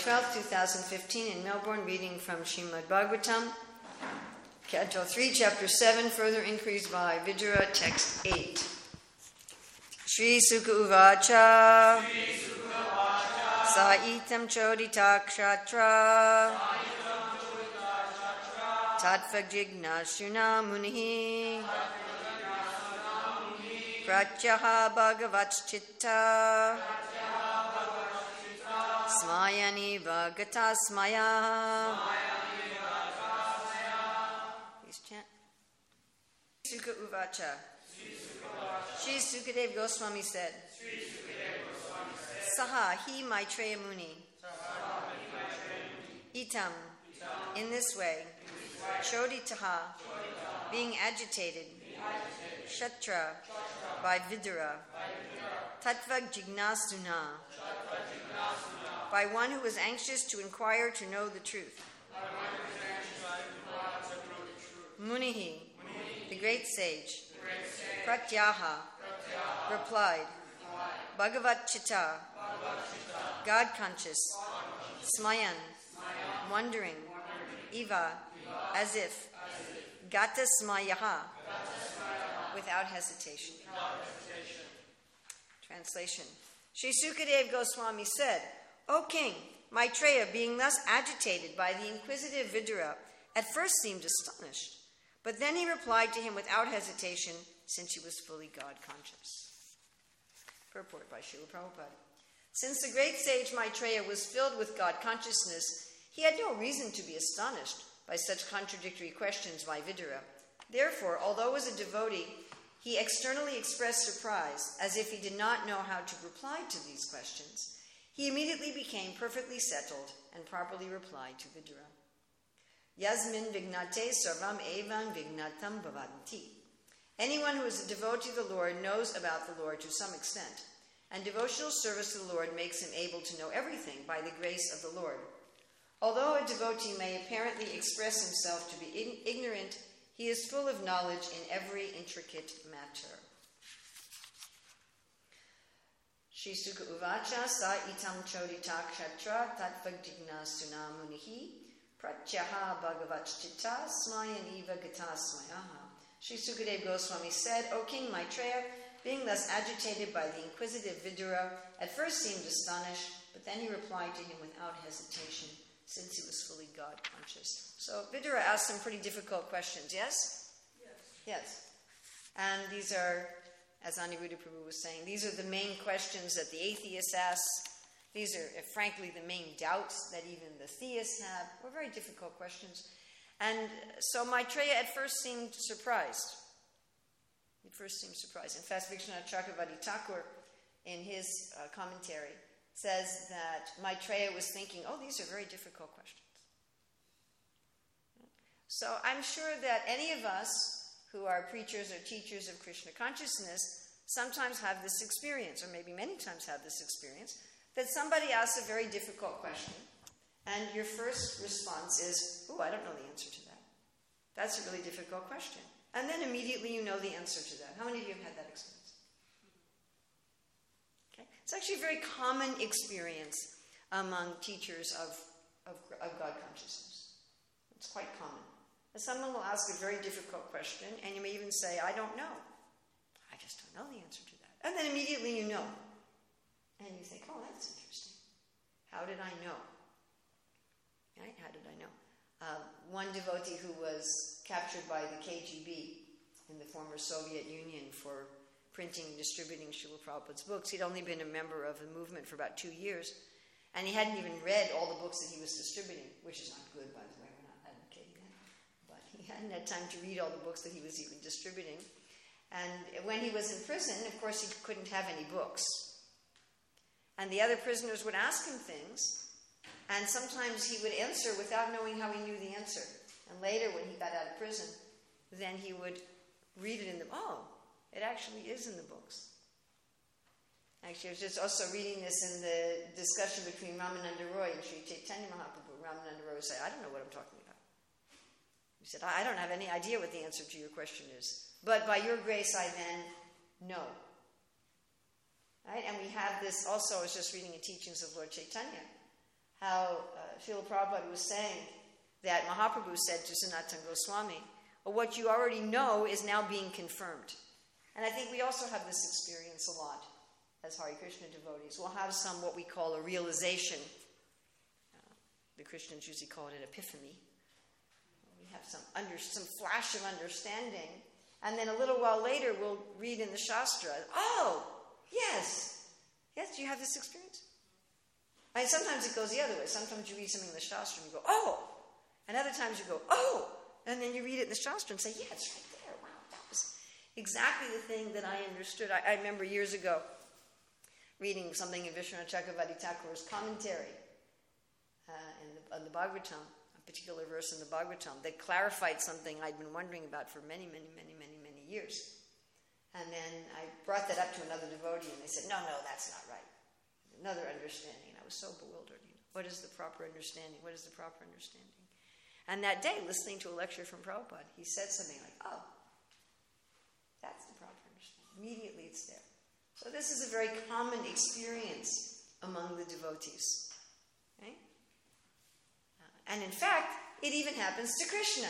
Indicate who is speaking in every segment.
Speaker 1: 12, 2015 in Melbourne, reading from Srimad Bhagavatam, Canto 3, Chapter 7, further inquiries by Vidura, Text 8. Shri Sukha Uvacha Saitam Chodita Kshatra Tatvajigna Munihi Pratyaha Bhagavatchitta Smayani Bhagata Smaya. Please chant. Sukha Uvacha. Shri Sukadev Goswami said, Saha hi Maitreya Muni. Itam, in this way, Choditaha, being agitated, Shatra, by Vidura, Tattva Jignasuna, by one who was anxious to inquire to know the truth. Munihi, the great sage, Pratyaha, replied, Bhagavat Chitta, God conscious, Smayan, wondering, Eva, as if, Gata Smayaha, without hesitation. Translation. Shri Sukadev Goswami said, O king, Maitreya, being thus agitated by the inquisitive Vidura, at first seemed astonished, but then he replied to him without hesitation, since he was fully God-conscious. Purport by Srila Prabhupada. Since the great sage Maitreya was filled with God-consciousness, he had no reason to be astonished by such contradictory questions by Vidura. Therefore, although as a devotee, he externally expressed surprise, as if he did not know how to reply to these questions, he immediately became perfectly settled and properly replied to Vidura. Yasmin vignate sarvam evan vignatam bhavanti. Anyone who is a devotee of the Lord knows about the Lord to some extent, and devotional service to the Lord makes him able to know everything by the grace of the Lord. Although a devotee may apparently express himself to be ignorant, he is full of knowledge in every intricate matter. Shri Sukha Uvacha Sa Itam Chodita Kshatra Tatvajigna Sunamunihi Pratyaha Bhagavatchitta Smayan Eva Gata Smayaha. Shri Sukadev Goswami said, O King Maitreya, being thus agitated by the inquisitive Vidura, at first seemed astonished, but then he replied to him without hesitation, since he was fully God-conscious. So Vidura asked some pretty difficult questions, yes? Yes. And these are, as Aniruddha Prabhu was saying, these are the main questions that the atheists ask. These are, frankly, the main doubts that even the theists have. They're very difficult questions. And so Maitreya at first seemed surprised. In fact, Vishwanath Chakravarti Thakur, in his commentary, says that Maitreya was thinking, oh, these are very difficult questions. So I'm sure that any of us who are preachers or teachers of Krishna consciousness sometimes have this experience, or maybe many times have this experience, that somebody asks a very difficult question, and your first response is, oh, I don't know the answer to that. That's a really difficult question. And then immediately you know the answer to that. How many of you have had that experience? Okay. It's actually a very common experience among teachers of God consciousness. It's quite common. And someone will ask a very difficult question, and you may even say, I don't know. I just don't know the answer to that. And then immediately you know. And you think, oh, that's interesting. How did I know? Right? How did I know? One devotee who was captured by the KGB in the former Soviet Union for printing and distributing Srila Prabhupada's books. He'd only been a member of the movement for about 2 years, and he hadn't even read all the books that he was distributing, which is not good, by the way, we're not advocating that. But he hadn't had time to read all the books that he was even distributing. And when he was in prison, of course, he couldn't have any books. And the other prisoners would ask him things, and sometimes he would answer without knowing how he knew the answer. And later, when he got out of prison, then he would read it in the, oh, it actually is in the books. Actually, I was just also reading this in the discussion between Ramananda Roy and Sri Chaitanya Mahaprabhu. Ramananda Roy said, I don't know what I'm talking about. He said, I don't have any idea what the answer to your question is. But by your grace, I then know. Right? And we have this also, I was just reading in Teachings of Lord Chaitanya, how Srila Prabhupada was saying that Mahaprabhu said to Sanatana Goswami, well, what you already know is now being confirmed. And I think we also have this experience a lot as Hare Krishna devotees. We'll have some what we call a realization. The Christians usually call it an epiphany. We have some flash of understanding, and then a little while later we'll read in the Shastra, oh, yes, do you have this experience? And sometimes it goes the other way. Sometimes you read something in the Shastra and you go, oh, and other times you go, oh, and then you read it in the Shastra and say, yeah, it's right there. Wow, that was exactly the thing that I understood. I remember years ago reading something in Vishwanath Chakravarti Thakur's commentary on the Bhagavatam, a particular verse in the Bhagavatam that clarified something I'd been wondering about for many, many, many, many, many years. And then I brought that up to another devotee, and they said, no, that's not right. Another understanding. And I was so bewildered. What is the proper understanding? What is the proper understanding? And that day, listening to a lecture from Prabhupada, he said something like, oh, that's the proper understanding. Immediately it's there. So this is a very common experience among the devotees. Okay? And in fact, it even happens to Krishna.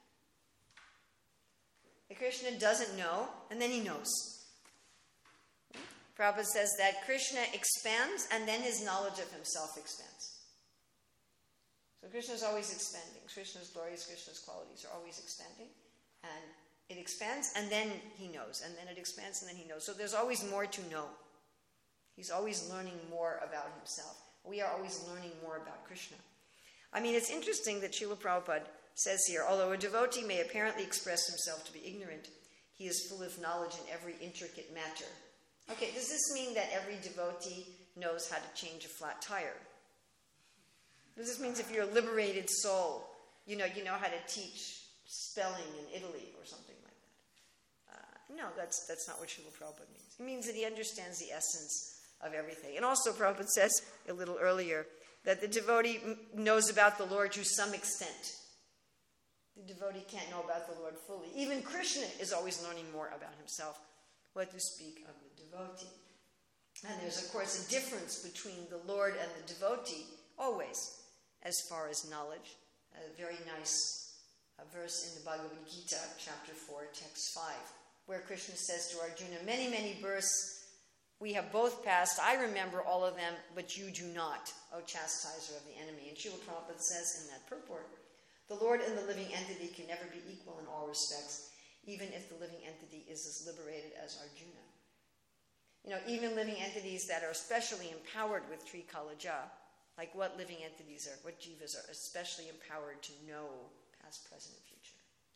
Speaker 1: The Krishna doesn't know, and then he knows. Prabhupada says that Krishna expands, and then his knowledge of himself expands. So Krishna is always expanding. Krishna's glories, Krishna's qualities are always expanding. And it expands, and then he knows. And then it expands, and then he knows. So there's always more to know. He's always learning more about himself. We are always learning more about Krishna. I mean, it's interesting that Srila Prabhupada says here, although a devotee may apparently express himself to be ignorant, he is full of knowledge in every intricate matter. Okay, does this mean that every devotee knows how to change a flat tire? Does this mean if you're a liberated soul, you know how to teach spelling in Italy or something like that? No, that's not what Srila Prabhupada means. It means that he understands the essence of everything. And also Prabhupada says a little earlier that the devotee knows about the Lord to some extent. The devotee can't know about the Lord fully. Even Krishna is always learning more about himself, what to speak of the devotee. And there's, of course, a difference between the Lord and the devotee, always, as far as knowledge. A very nice verse in the Bhagavad Gita, chapter 4, text 5, where Krishna says to Arjuna, many, many births we have both passed. I remember all of them, but you do not, O chastiser of the enemy. And Srila Prabhupada says in that purport, the Lord and the living entity can never be equal in all respects, even if the living entity is as liberated as Arjuna. Even living entities that are especially empowered with Trikalaja, like what living entities are, what jivas are especially empowered to know past, present, and future.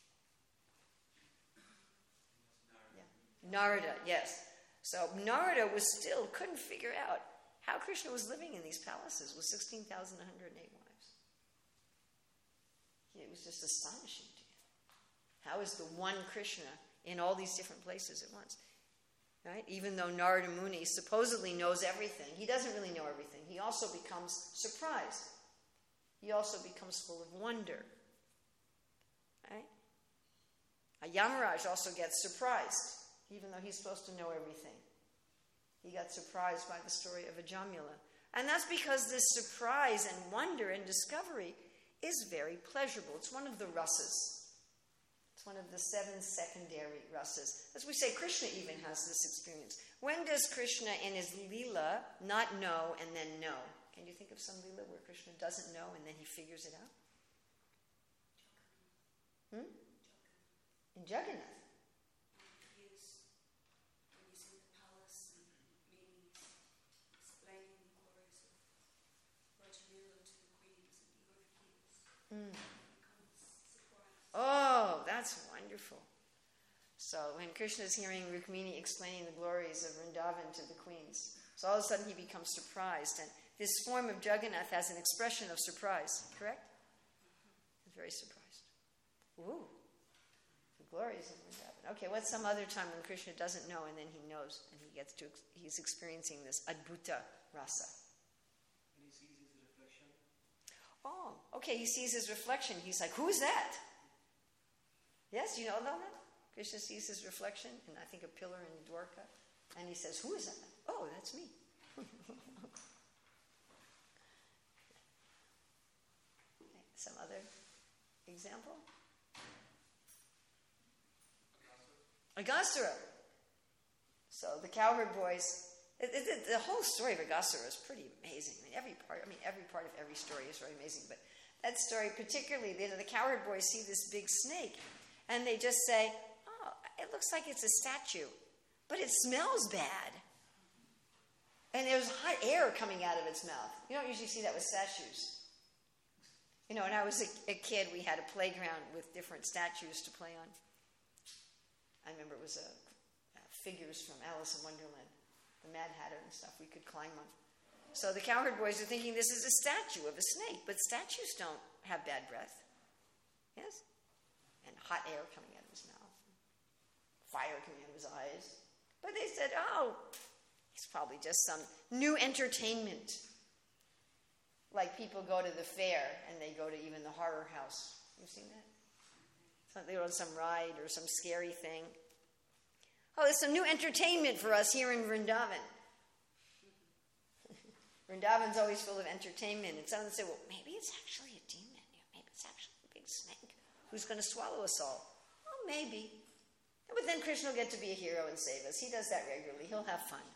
Speaker 1: Narada, yes. So Narada couldn't figure out how Krishna was living in these palaces with 16,108 wives. It was just astonishing to him. How is the one Krishna in all these different places at once? Right? Even though Narada Muni supposedly knows everything, he doesn't really know everything. He also becomes surprised. He also becomes full of wonder. Right? Yamaraj also gets surprised, even though he's supposed to know everything. He got surprised by the story of Ajamila. And that's because this surprise and wonder and discovery is very pleasurable. It's one of the rasas. It's one of the 7 secondary rasas. As we say, Krishna even has this experience. When does Krishna in his lila not know and then know? Can you think of some lila where Krishna doesn't know and then he figures it out? In Jagannath. Oh, that's wonderful. So when Krishna is hearing Rukmini explaining the glories of Vrindavan to the queens, so all of a sudden he becomes surprised. And this form of Jagannath has an expression of surprise, correct? He's very surprised. Ooh, the glories of Vrindavan. Okay, what's some other time when Krishna doesn't know and then he knows and he's experiencing this Adbhuta rasa? Oh, okay, he sees his reflection. He's like, who is that? Yes, you know about that? Krishna sees his reflection in, I think, a pillar in Dwarka. And he says, who is that? Oh, that's me. example? Aghasura. So the cowherd boys, the whole story of Aghasura is pretty amazing. Every part of every story is very amazing. But that story particularly, the cowherd boys see this big snake, and they just say, "Oh, it looks like it's a statue, but it smells bad." And there's hot air coming out of its mouth. You don't usually see that with statues. When I was a kid, we had a playground with different statues to play on. I remember it was figures from Alice in Wonderland, the Mad Hatter and stuff we could climb on. So the cowherd boys are thinking this is a statue of a snake, but statues don't have bad breath. Yes? And hot air coming out of his mouth. Fire coming out of his eyes. But they said, oh, it's probably just some new entertainment. Like people go to the fair and they go to even the horror house. You've seen that? So they go on some ride or some scary thing. Oh, there's some new entertainment for us here in Vrindavan. Vrindavan's always full of entertainment. And someone say, well, maybe it's actually a demon. Maybe it's actually a big snake who's going to swallow us all. Oh, maybe. But then Krishna will get to be a hero and save us. He does that regularly. He'll have fun.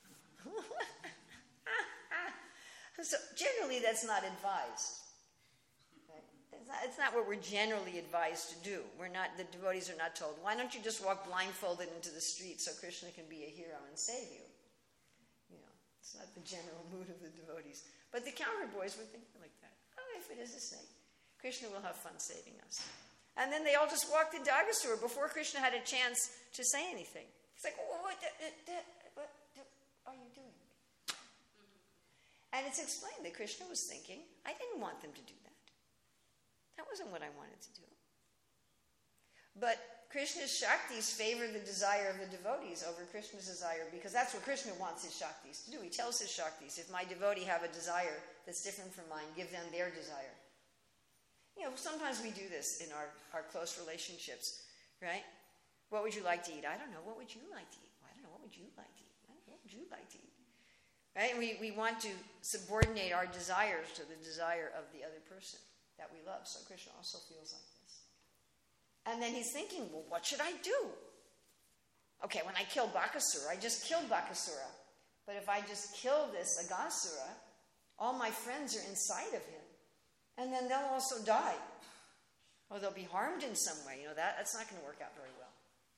Speaker 1: So generally that's not advised. Right? It's not what we're generally advised to do. The devotees are not told, why don't you just walk blindfolded into the street so Krishna can be a hero and save you? It's not the general mood of the devotees. But the cowherd boys were thinking like that. Oh, if it is a snake, Krishna will have fun saving us. And then they all just walked into Aghasura before Krishna had a chance to say anything. He's like, oh, what are you doing? And it's explained that Krishna was thinking, I didn't want them to do that. That wasn't what I wanted to do. But Krishna's Shaktis favor the desire of the devotees over Krishna's desire, because that's what Krishna wants his Shaktis to do. He tells his Shaktis, if my devotee have a desire that's different from mine, give them their desire. Sometimes we do this in our close relationships, right? What would you like to eat? I don't know. What would you like to eat? Well, I don't know. What would you like to eat? What would you like to eat? Right? And we want to subordinate our desires to the desire of the other person that we love. So Krishna also feels like this. And then he's thinking, well, what should I do? Okay, when I killed Bakasura, I just killed Bakasura. But if I just kill this Aghasura, all my friends are inside of him. And then they'll also die. Or they'll be harmed in some way. That's not going to work out very well.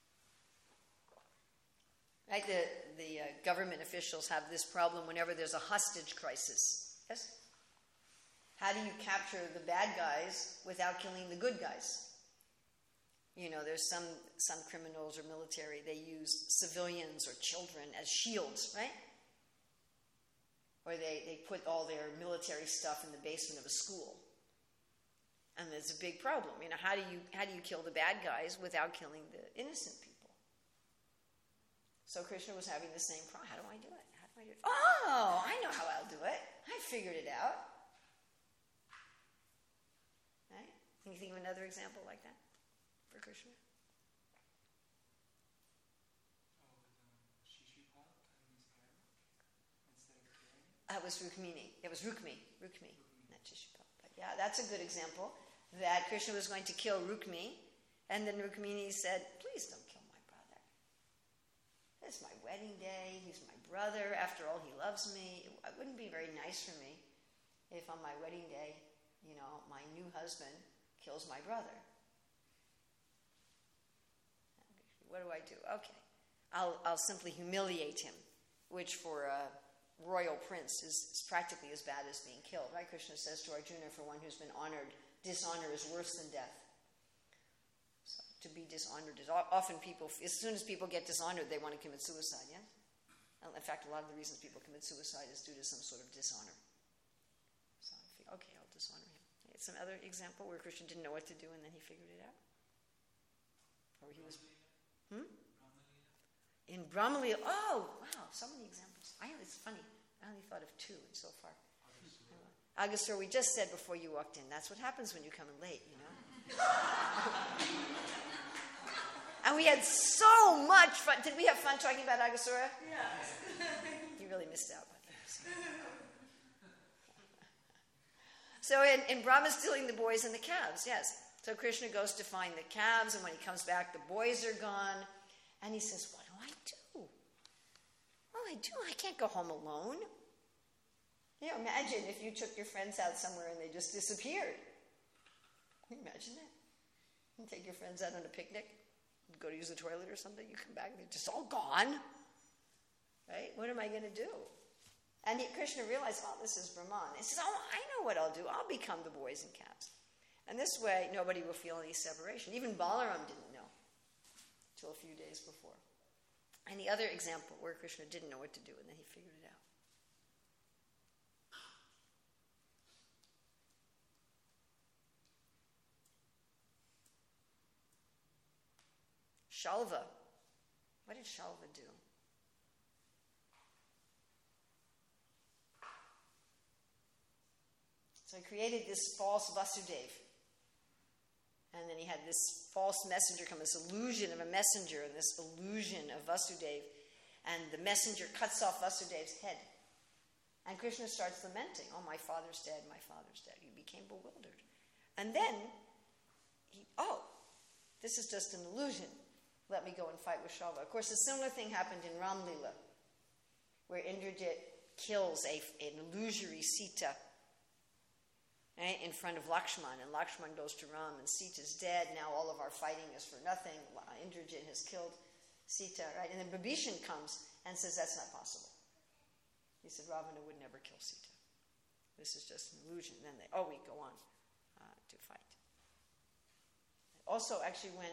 Speaker 1: Right? The government officials have this problem whenever there's a hostage crisis. Yes? How do you capture the bad guys without killing the good guys? There's some criminals or military, they use civilians or children as shields, right? Or they put all their military stuff in the basement of a school. And there's a big problem. How do you kill the bad guys without killing the innocent people? So Krishna was having the same problem. How do I do it? Oh, I know how I'll do it. I figured it out. Right? Can you think of another example like that for Krishna? That was Rukmini. It was Rukmi, not Shishupal. But yeah, that's a good example. That Krishna was going to kill Rukmi, and then Rukmini said, please don't kill my brother. It's my wedding day. He's my brother. After all, he loves me. It wouldn't be very nice for me if on my wedding day, my new husband kills my brother. What do I do? Okay. I'll simply humiliate him, which for a royal prince is practically as bad as being killed. Right? Krishna says to Arjuna, for one who's been honored, dishonor is worse than death. So to be dishonored is often people, as soon as people get dishonored, they want to commit suicide, yeah? In fact, a lot of the reasons people commit suicide is due to some sort of dishonor. So I think, okay, I'll dishonor him. Some other example where Krishna didn't know what to do and then he figured it out? Or he was... In Brahmalila, oh, wow, so many examples. It's funny. I only thought of 2 so far. Aghasura, we just said before you walked in, that's what happens when you come in late, And we had so much fun. Did we have fun talking about Aghasura?
Speaker 2: Yes.
Speaker 1: You really missed out. So in Brahma stealing the boys and the calves, yes. So Krishna goes to find the calves, and when he comes back, the boys are gone. And he says, what do I do? What do I do? I can't go home alone. You know, imagine if you took your friends out somewhere and they just disappeared. Can you imagine that? You take your friends out on a picnic, go to use the toilet or something, you come back and they're just all gone. Right? What am I going to do? And Krishna realized, oh, this is Brahman. He says, oh, I know what I'll do. I'll become the boys and calves. And this way, nobody will feel any separation. Even Balaram didn't know until a few days before. And the other example where Krishna didn't know what to do, and then he figured it out. Shalva. What did Shalva do? So he created this false Vasudeva. And then he had this false messenger come, this illusion of a messenger, and this illusion of Vasudeva. And the messenger cuts off Vasudeva's head. And Krishna starts lamenting, oh, my father's dead, my father's dead. He became bewildered. And then, this is just an illusion. Let me go and fight with Shalva. Of course, a similar thing happened in Ram Lila, where Indrajit kills an illusory Sita, right, in front of Lakshman, and Lakshman goes to Ram, and Sita's dead. Now all of our fighting is for nothing. Indrajit has killed Sita, right? And then Bibhishan comes and says that's not possible. He said Ravana would never kill Sita. This is just an illusion. Then we go on to fight. Also, actually, when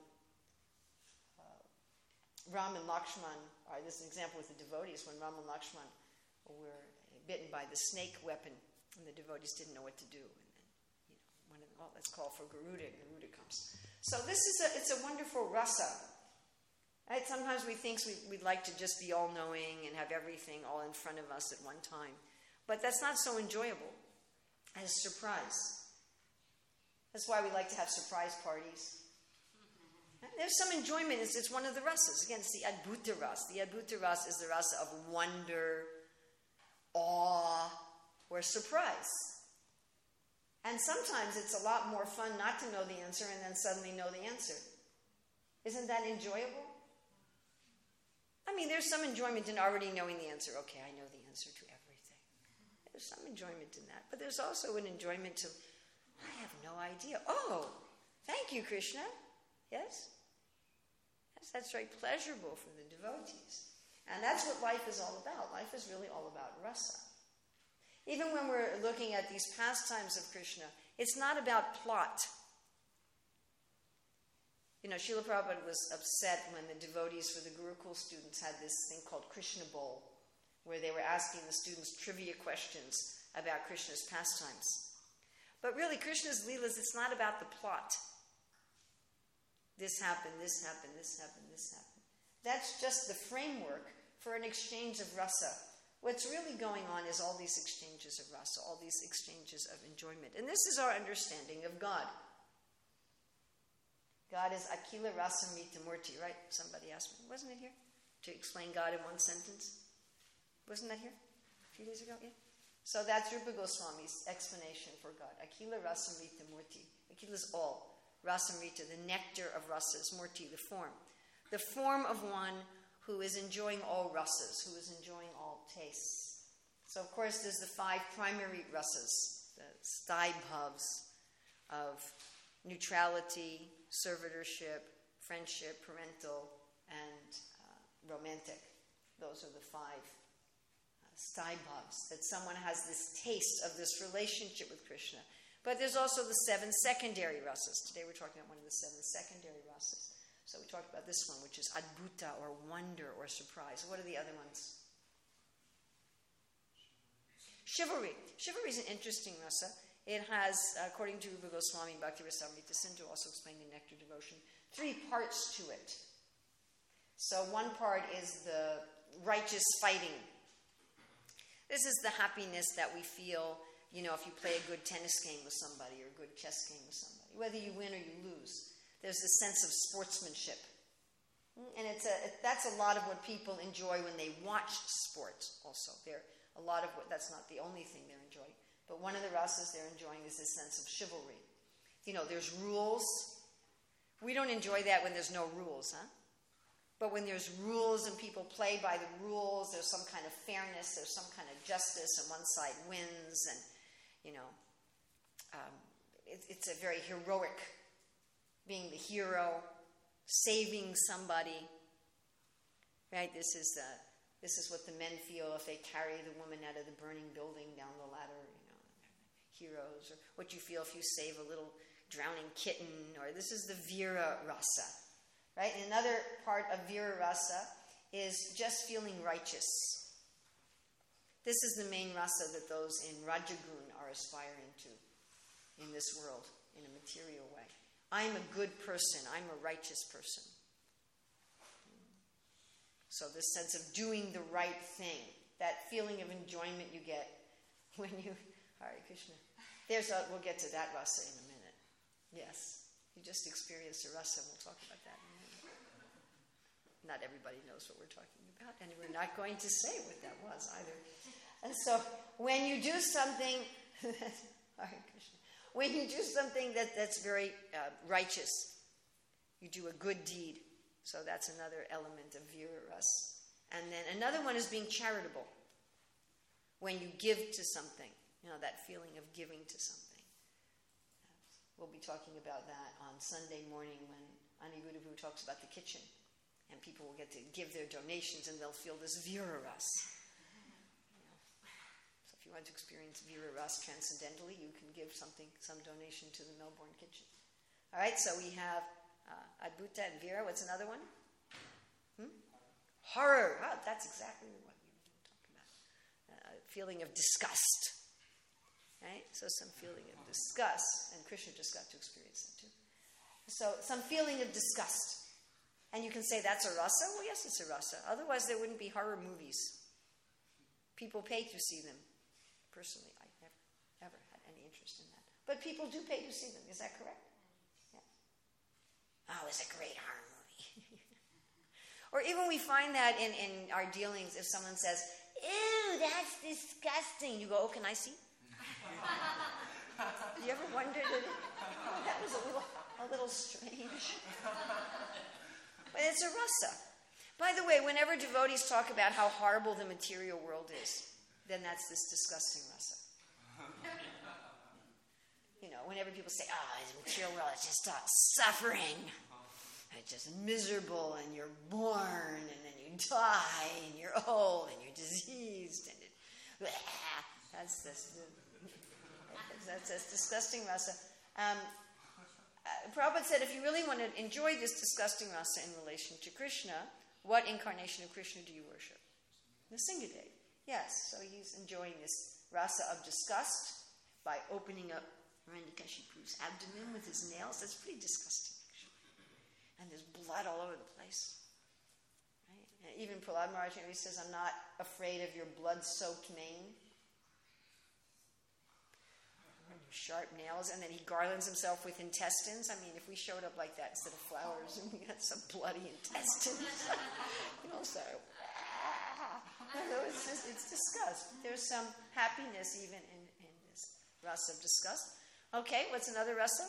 Speaker 1: Ram and Lakshman, this is an example with the devotees, when Ram and Lakshman were bitten by the snake weapon, and the devotees didn't know what to do. And then, one of them, let's call for Garuda, and Garuda comes. So it's a wonderful rasa. Right? Sometimes we think we'd like to just be all-knowing and have everything all in front of us at one time. But that's not so enjoyable as surprise. That's why we like to have surprise parties. There's some enjoyment. It's one of the rasas. Again, it's the Adbhuta ras. The Adbhuta ras is the rasa of wonder, awe, or surprise. And sometimes it's a lot more fun not to know the answer and then suddenly know the answer. Isn't that enjoyable? I mean, there's some enjoyment in already knowing the answer. Okay, I know the answer to everything. There's some enjoyment in that. But there's also an enjoyment to, I have no idea. Oh, thank you, Krishna. Yes? Yes, that's very pleasurable for the devotees. And that's what life is all about. Life is really all about rasa. Even when we're looking at these pastimes of Krishna, it's not about plot. Srila Prabhupada was upset when the devotees for the Gurukul students had this thing called Krishna Bowl, where they were asking the students trivia questions about Krishna's pastimes. But really, Krishna's Leelas, it's not about the plot. This happened, this happened, this happened, this happened. That's just the framework for an exchange of rasa. What's really going on is all these exchanges of rasa, all these exchanges of enjoyment. And this is our understanding of God. God is Akila Rasamrita Murti, right? Somebody asked me, wasn't it here? To explain God in one sentence. Wasn't that here a few days ago? Yeah. So that's Rupa Goswami's explanation for God. Akila Rasamrita Murti. Akila is all. Rasamrita, the nectar of rasas. Murti, the form. The form of one who is enjoying all rasas, who is enjoying all tastes. So, of course, there's the 5 primary rasas, the staibhavs of neutrality, servitorship, friendship, parental, and romantic. Those are the 5 staibhavs, that someone has this taste of this relationship with Krishna. But there's also the 7 secondary rasas. Today we're talking about one of the 7 secondary rasas. So we talked about this one, which is adbhuta, or wonder, or surprise. What are the other ones? Chivalry. Chivalry is an interesting rasa. It has, according to Rupa Goswami, Bhakti Rasamrita Sindhu also explained in Nectar Devotion, 3 parts to it. So one part is the righteous fighting. This is the happiness that we feel, if you play a good tennis game with somebody or a good chess game with somebody. Whether you win or you lose, there's a sense of sportsmanship. And that's a lot of what people enjoy when they watch sports also. That's not the only thing they're enjoying. But one of the rasas they're enjoying is this sense of chivalry. There's rules. We don't enjoy that when there's no rules, huh? But when there's rules and people play by the rules, there's some kind of fairness, there's some kind of justice, and one side wins, and, it's a very heroic, being the hero, saving somebody, right? This is what the men feel if they carry the woman out of the burning building down the ladder, heroes, or what you feel if you save a little drowning kitten, or this is the Vira Rasa, right? And another part of Vira Rasa is just feeling righteous. This is the main rasa that those in Rajagun are aspiring to in this world, in a material way. I'm a good person. I'm a righteous person. So this sense of doing the right thing, that feeling of enjoyment you get when you... Hare Krishna. We'll get to that rasa in a minute. Yes. You just experienced a rasa, and we'll talk about that in a minute. Not everybody knows what we're talking about, and we're not going to say what that was either. And so when you do something... Hare Krishna. When you do something that's very righteous, you do a good deed. So that's another element of Vira Rasa. And then another one is being charitable. When you give to something, that feeling of giving to something. We'll be talking about that on Sunday morning when Aniguruvu talks about the kitchen. And people will get to give their donations and they'll feel this Vira Rasa. If you want to experience Vira Rasa transcendentally, you can give some donation to the Melbourne Kitchen. All right, so we have Adbhuta and Vira. What's another one? Horror. Oh, that's exactly what we were talking about. Feeling of disgust. Right? So some feeling of disgust. And Krishna just got to experience that too. So some feeling of disgust. And you can say that's a rasa? Well, yes, it's a rasa. Otherwise, there wouldn't be horror movies. People pay to see them. Personally, I never had any interest in that. But people do pay to see them. Is that correct? Yeah. Oh, it's a great horror movie. Or even we find that in our dealings, if someone says, ew, that's disgusting. You go, oh, can I see? You ever wondered? That was a little strange. But it's a rasa. By the way, whenever devotees talk about how horrible the material world is, then that's this disgusting rasa. Whenever people say, the material world is just suffering, it's just miserable, and you're born, and then you die, and you're old, and you're diseased, and that's this disgusting rasa. Prabhupada said, if you really want to enjoy this disgusting rasa in relation to Krishna, what incarnation of Krishna do you worship? Nrsimhadev. Yes, so he's enjoying this rasa of disgust by opening up Hiranyakashipu's abdomen with his nails. That's pretty disgusting, actually. And there's blood all over the place. Right? And even Prahlad Maharaj says, I'm not afraid of your blood-soaked mane. Sharp nails, and then he garlands himself with intestines. I mean, if we showed up like that instead of flowers and we had some bloody intestines, it's disgust. There's some happiness even in this rasa of disgust. Okay, what's another rasa?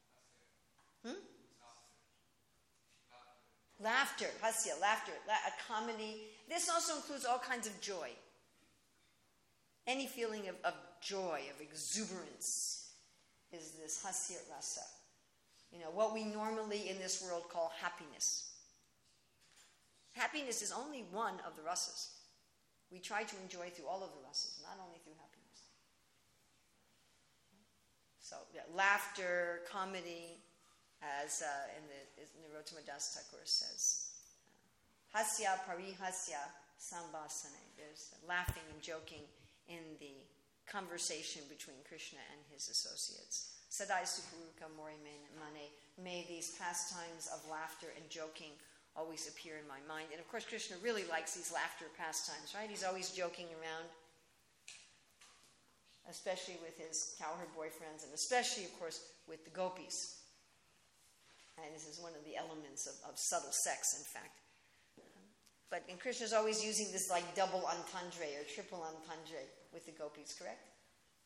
Speaker 1: Laughter, hasya, laughter, a comedy. This also includes all kinds of joy. Any feeling of joy, of exuberance, is this hasya rasa. What we normally in this world call happiness. Happiness is only one of the rasas. We try to enjoy through all of the rasas, not only through happiness. So, laughter, comedy, as in the Narottama Das Thakur says, hasya parihasya sambhasane. There's laughing and joking in the conversation between Krishna and his associates. Sadai Supuruka Mori Mane. May these pastimes of laughter and joking always appear in my mind. And of course, Krishna really likes these laughter pastimes, right? He's always joking around, especially with his cowherd boyfriends, and especially, of course, with the gopis. And this is one of the elements of subtle sex, in fact. And Krishna's always using this like double entendre or triple entendre with the gopis, correct?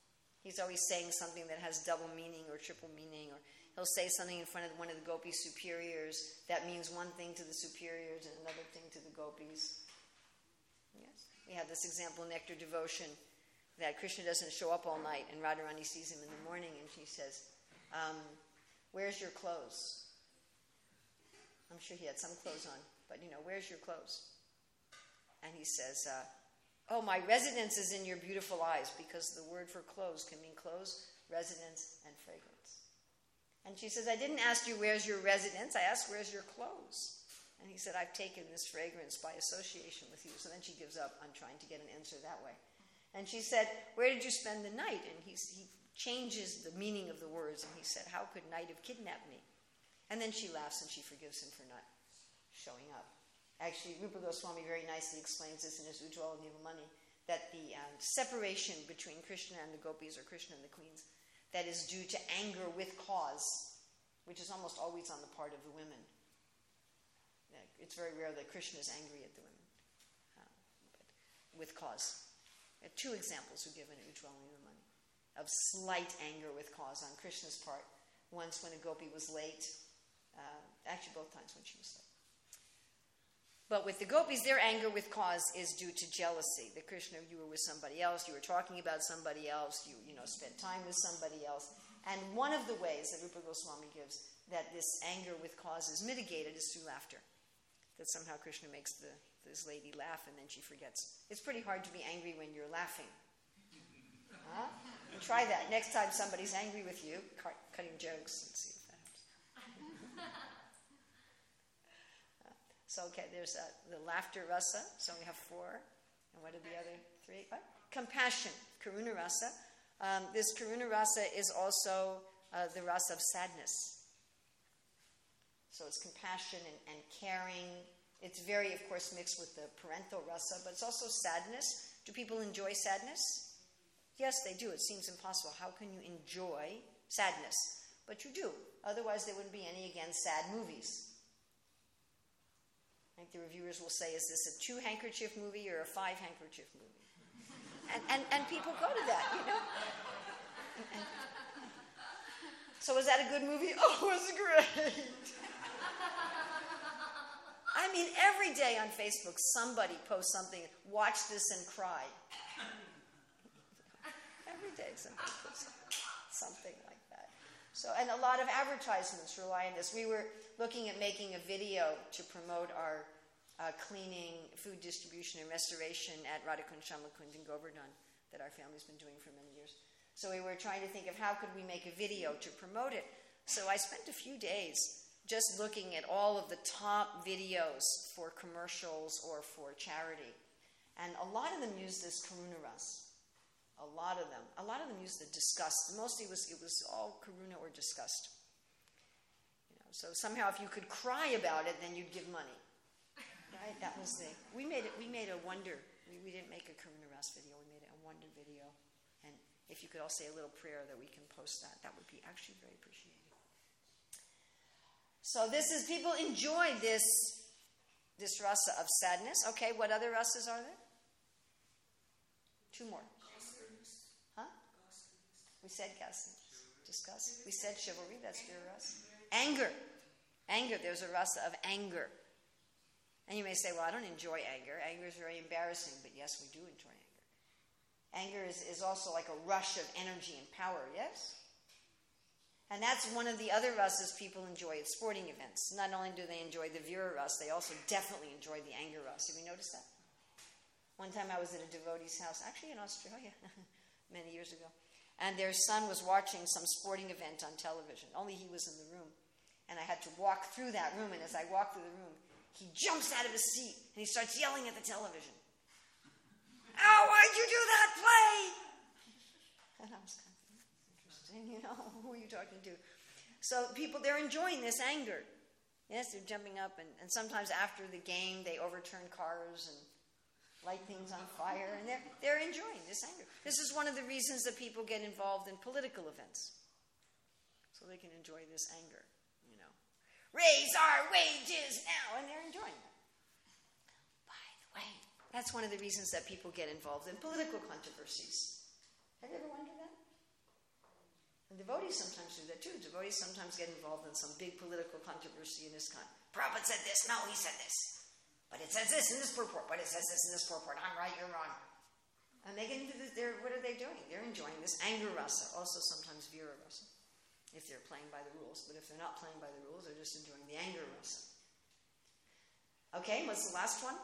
Speaker 1: He's always saying something that has double meaning or triple meaning, or he'll say something in front of one of the gopi superiors that means one thing to the superiors and another thing to the gopis. Yes. We have this example in Nectar Devotion that Krishna doesn't show up all night and Radharani sees him in the morning and she says, where's your clothes? I'm sure he had some clothes on, but where's your clothes? And he says, oh, my residence is in your beautiful eyes, because the word for clothes can mean clothes, residence, and fragrance. And she says, I didn't ask you where's your residence, I asked where's your clothes. And he said, I've taken this fragrance by association with you. So then she gives up on trying to get an answer that way. And she said, where did you spend the night? And he changes the meaning of the words, and he said, how could night have kidnapped me? And then she laughs and she forgives him for not showing up. Actually, Rupa Goswami very nicely explains this in his Ujjwala Nivamani, that the separation between Krishna and the gopis, or Krishna and the queens, that is due to anger with cause, which is almost always on the part of the women. It's very rare that Krishna is angry at the women, but with cause. Two examples are given in Ujjwala Nivamani of slight anger with cause on Krishna's part. Once when a gopi was late, actually both times when she was late. But with the gopis, their anger with cause is due to jealousy. That Krishna, you were with somebody else, you were talking about somebody else, you spent time with somebody else. And one of the ways that Rupa Goswami gives that this anger with cause is mitigated is through laughter. That somehow Krishna makes this lady laugh and then she forgets. It's pretty hard to be angry when you're laughing. Huh? Try that. Next time somebody's angry with you, cutting jokes and see if that helps. So, okay, there's the laughter rasa. So we have 4. And what are the other 3? What? Compassion, karuna rasa. This karuna rasa is also the rasa of sadness. So it's compassion and caring. It's very, of course, mixed with the parental rasa, but it's also sadness. Do people enjoy sadness? Yes, they do. It seems impossible. How can you enjoy sadness? But you do. Otherwise, there wouldn't be any, again, sad movies. I think the reviewers will say, is this a 2-handkerchief movie or a 5-handkerchief movie? And people go to that, So was that a good movie? Oh, it was great. I mean, every day on Facebook, somebody posts something, watch this and cry. Every day somebody posts something like that. So, and a lot of advertisements rely on this. We were looking at making a video to promote our cleaning, food distribution, and restoration at Radhakund Shamakund in Govardhan that our family's been doing for many years. So we were trying to think of how could we make a video to promote it. So I spent a few days just looking at all of the top videos for commercials or for charity. And a lot of them used this karuna ras. A lot of them. A lot of them used the disgust. Mostly it was all karuna or disgust. So somehow if you could cry about it, then you'd give money. Right? That was we made a wonder. We didn't make a karuna ras video. We made a wonder video. And if you could all say a little prayer that we can post that would be actually very appreciated. So this is, people enjoy this rasa of sadness. Okay, what other rasas are there? 2 more. Huh? We said disgust. We said chivalry, that's your rasa. Anger, there's a rasa of anger. And you may say, well, I don't enjoy anger. Anger is very embarrassing, but yes, we do enjoy anger. Anger is also like a rush of energy and power, yes? And that's one of the other rasas people enjoy at sporting events. Not only do they enjoy the Vira ras, they also definitely enjoy the anger ras. Have you noticed that? One time I was at a devotee's house, actually in Australia, many years ago, and their son was watching some sporting event on television. Only he was in the room. And I had to walk through that room, and as I walked through the room, he jumps out of his seat, and he starts yelling at the television. Oh, why'd you do that play? And I was kind of interested, who are you talking to? So people, they're enjoying this anger. Yes, they're jumping up, and sometimes after the game, they overturn cars and light things on fire, and they're enjoying this anger. This is one of the reasons that people get involved in political events, so they can enjoy this anger, Raise our wages now, and they're enjoying it. By the way, that's one of the reasons that people get involved in political controversies. Have you ever wondered that? And devotees sometimes do that too. Devotees sometimes get involved in some big political controversy in ISKCON. Prabhupada said this, no, he said this. But it says this in this purport, but it says this in this purport. I'm right, you're wrong. And they get into this, what are they doing? They're enjoying this anger rasa, also sometimes vira rasa, if they're playing by the rules. But if they're not playing by the rules, they're just enjoying the anger rasa. Okay, what's the last one?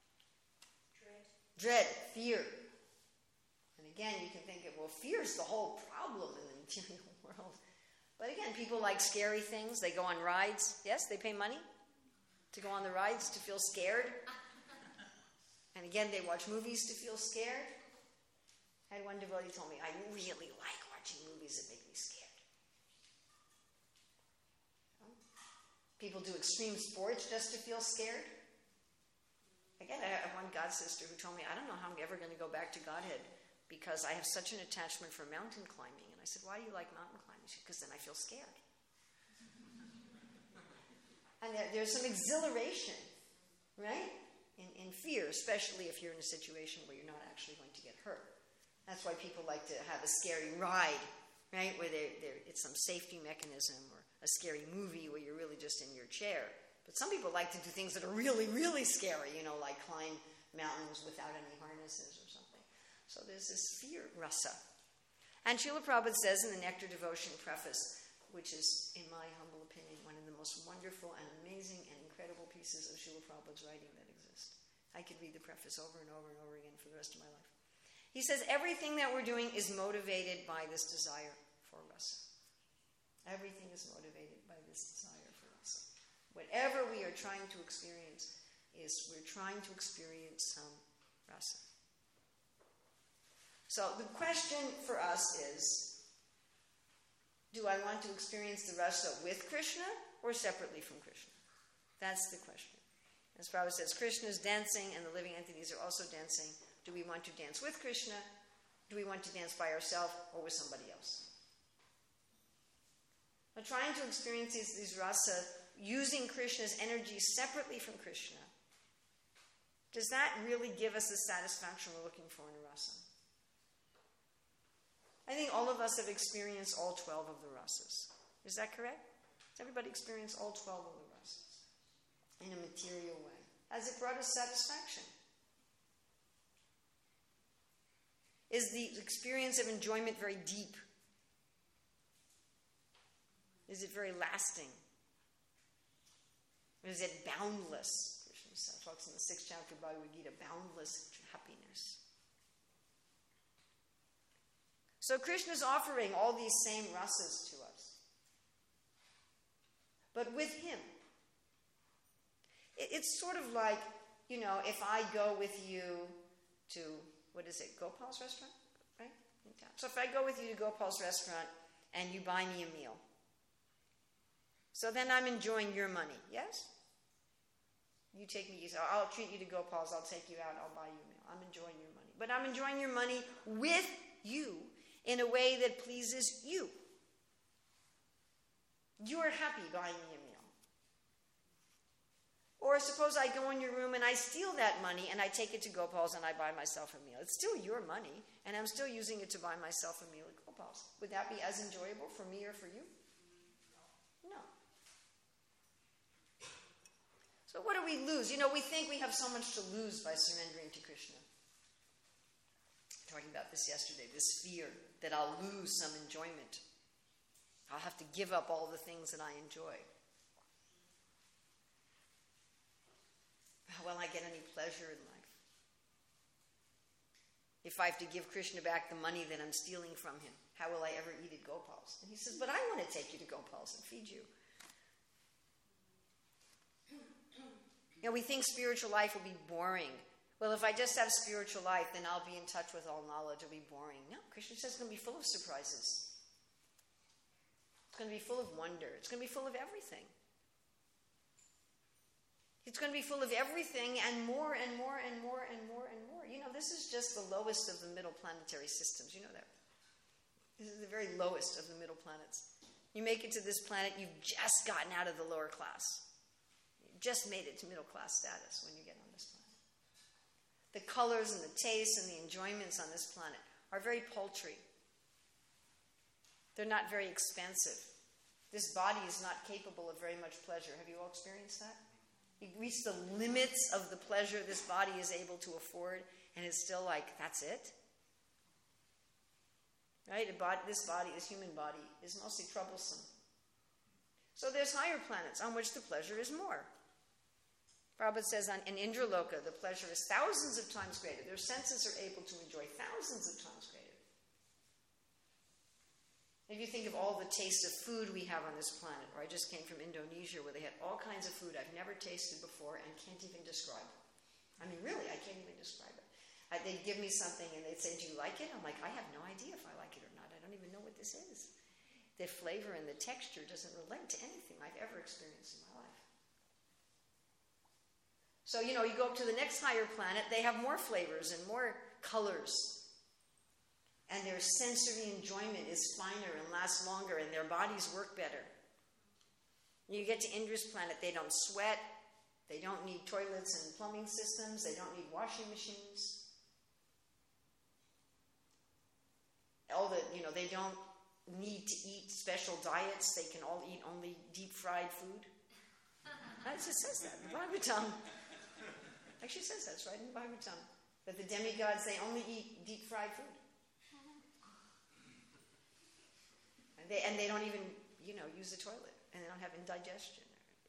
Speaker 1: Dread, fear. And again, you can think of, well, fear is the whole problem in the material world. But again, people like scary things. They go on rides. Yes, they pay money to go on the rides to feel scared. And again, they watch movies to feel scared. I had one devotee told me, I really like watching movies that make me scared. People do extreme sports just to feel scared. Again, I have one god sister who told me, I don't know how I'm ever going to go back to Godhead because I have such an attachment for mountain climbing. And I said, why do you like mountain climbing? She said, because then I feel scared. And there's some exhilaration, right? In fear, especially if you're in a situation where you're not actually going to get hurt. That's why people like to have a scary ride, right? Where it's some safety mechanism, or a scary movie where you're really just in your chair. But some people like to do things that are really, really scary, like climb mountains without any harnesses or something. So there's this fear rasa. And Srila Prabhupada says in the Nectar Devotion preface, which is, in my humble opinion, one of the most wonderful and amazing and incredible pieces of Srila Prabhupada's writing that exist. I could read the preface over and over and over again for the rest of my life. He says, everything that we're doing is motivated by this desire for rasa. Everything is motivated by this desire for rasa. Whatever we are trying to experience is we're trying to experience some rasa. So the question for us is, do I want to experience the rasa with Krishna or separately from Krishna? That's the question. As Prabhupada says, Krishna is dancing and the living entities are also dancing. Do we want to dance with Krishna? Do we want to dance by ourselves or with somebody else? Now, trying to experience these rasa using Krishna's energy separately from Krishna, does that really give us the satisfaction we're looking for in a rasa? I think all of us have experienced all 12 of the rasas. Is that correct? Has everybody experienced all 12 of the rasas in a material way? Has it brought us satisfaction? Is the experience of enjoyment very deep? Is it very lasting? Or is it boundless? Krishna talks in the 6th chapter of Bhagavad Gita, boundless happiness. So Krishna is offering all these same rasas to us. But with him. It's sort of like, if I go with you to, Gopal's restaurant, right? In town. So if I go with you to Gopal's restaurant and you buy me a meal, so then I'm enjoying your money, yes? You take me, so I'll treat you to Gopal's, I'll take you out, I'll buy you a meal. I'm enjoying your money. But I'm enjoying your money with you in a way that pleases you. You're happy buying me a meal. Or suppose I go in your room and I steal that money and I take it to Gopal's and I buy myself a meal. It's still your money, and I'm still using it to buy myself a meal at Gopal's. Would that be as enjoyable for me or for you? No. So what do we lose? We think we have so much to lose by surrendering to Krishna. Talking about this yesterday, this fear that I'll lose some enjoyment. I'll have to give up all the things that I enjoy. How will I get any pleasure in life? If I have to give Krishna back the money that I'm stealing from him, how will I ever eat at Gopal's? And he says, but I want to take you to Gopal's and feed you. We think spiritual life will be boring. Well, if I just have spiritual life, then I'll be in touch with all knowledge. It'll be boring. No, Krishna says it's going to be full of surprises. It's going to be full of wonder. It's going to be full of everything. It's going to be full of everything and more and more and more and more and more. This is just the lowest of the middle planetary systems. You know that. This is the very lowest of the middle planets. You make it to this planet, you've just gotten out of the lower class. You just made it to middle class status when you get on this planet. The colors and the tastes and the enjoyments on this planet are very paltry. They're not very expansive. This body is not capable of very much pleasure. Have you all experienced that? You reach the limits of the pleasure this body is able to afford, and it's still like, that's it? Right? This body, this human body, is mostly troublesome. So there's higher planets on which the pleasure is more. Prabhupada says in Indraloka, the pleasure is thousands of times greater. Their senses are able to enjoy thousands of times greater. If you think of all the taste of food we have on this planet, or I just came from Indonesia where they had all kinds of food I've never tasted before and can't even describe. I mean, really, I can't even describe it. They'd give me something and they'd say, do you like it? I'm like, I have no idea if I like it or not. I don't even know what this is. The flavor and the texture doesn't relate to anything I've ever experienced in my life. So, you go up to the next higher planet, they have more flavors and more colors. And their sensory enjoyment is finer and lasts longer, and their bodies work better. You get to Indra's planet, they don't sweat, they don't need toilets and plumbing systems, they don't need washing machines. They don't need to eat special diets, they can all eat only deep-fried food. It just says that in the Bhagavatam. Actually says that, it's right in the Bhagavatam. That the demigods, they only eat deep-fried food. And they don't even, use the toilet. And they don't have indigestion.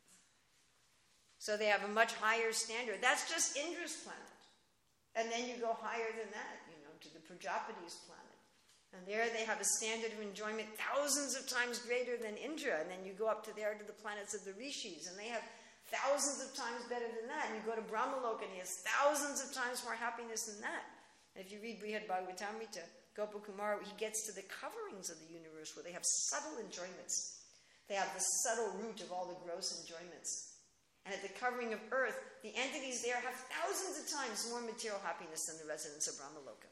Speaker 1: So they have a much higher standard. That's just Indra's planet. And then you go higher than that, to the Prajapati's planet. And there they have a standard of enjoyment thousands of times greater than Indra. And then you go up to the planets of the Rishis, and they have thousands of times better than that. And you go to Brahmaloka, and he has thousands of times more happiness than that. And if you read Brihad Bhagavatamrita, Gopakumara, he gets to the coverings of the universe where they have subtle enjoyments. They have the subtle root of all the gross enjoyments. And at the covering of earth, the entities there have thousands of times more material happiness than the residents of Brahmaloka.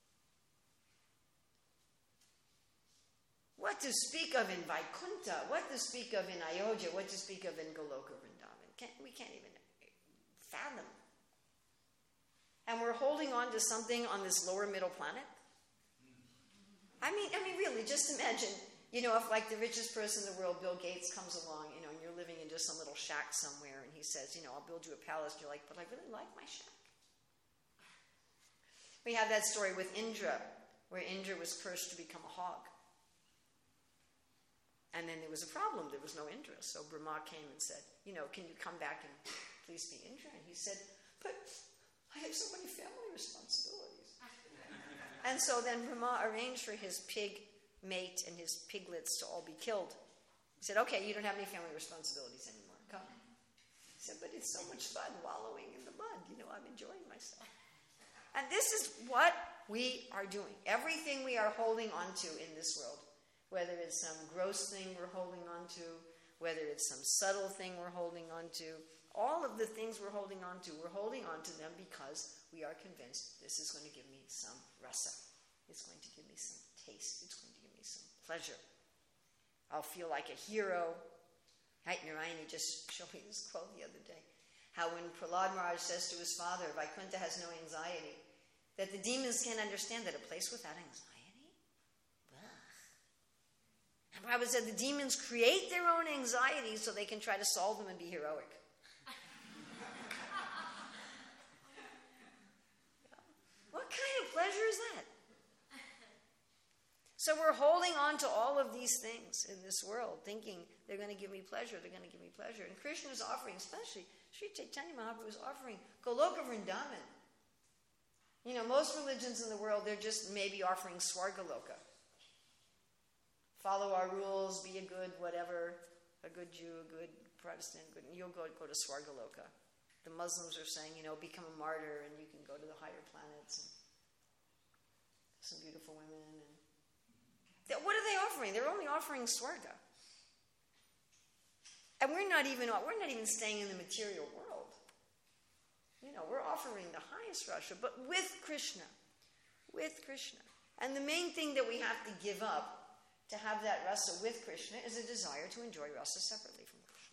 Speaker 1: What to speak of in Vaikuntha, what to speak of in Ayodhya, what to speak of in Goloka Vrindavan. We can't even fathom. And we're holding on to something on this lower middle planet. I mean, really, just imagine, if like the richest person in the world, Bill Gates, comes along, and you're living in just some little shack somewhere, and he says, I'll build you a palace. And you're like, but I really like my shack. We have that story with Indra, where Indra was cursed to become a hog. And then there was a problem. There was no Indra. So Brahma came and said, can you come back and please be Indra? And he said, but I have so many family responsibilities. And so then Brahma arranged for his pig mate and his piglets to all be killed. He said, okay, you don't have any family responsibilities anymore. Come. He said, but it's so much fun wallowing in the mud. I'm enjoying myself. And this is what we are doing. Everything we are holding on to in this world, whether it's some gross thing we're holding on to, whether it's some subtle thing we're holding on to, all of the things we're holding on to them because we are convinced this is going to give me some rasa. It's going to give me some taste. It's going to give me some pleasure. I'll feel like a hero. Right, Narayani just showed me this quote the other day. How when Prahlad Maharaj says to his father, Vaikuntha has no anxiety, that the demons can't understand that a place without anxiety? And Prabhupada said the demons create their own anxieties so they can try to solve them and be heroic. What kind of pleasure is that? So we're holding on to all of these things in this world, thinking they're going to give me pleasure, they're going to give me pleasure. And Krishna is offering, especially Sri Chaitanya Mahaprabhu is offering Goloka Vrindavan. Most religions in the world, they're just maybe offering Swargaloka. Follow our rules, be a good whatever, a good Jew, a good Protestant, and you'll go to Swargaloka. The Muslims are saying, become a martyr and you can go to the higher planets and some beautiful women. And what are they offering? They're only offering Swarga. And we're not even staying in the material world. We're offering the highest Rasha, but with Krishna. With Krishna. And the main thing that we have to give up to have that rasa with Krishna is a desire to enjoy rasa separately from Krishna.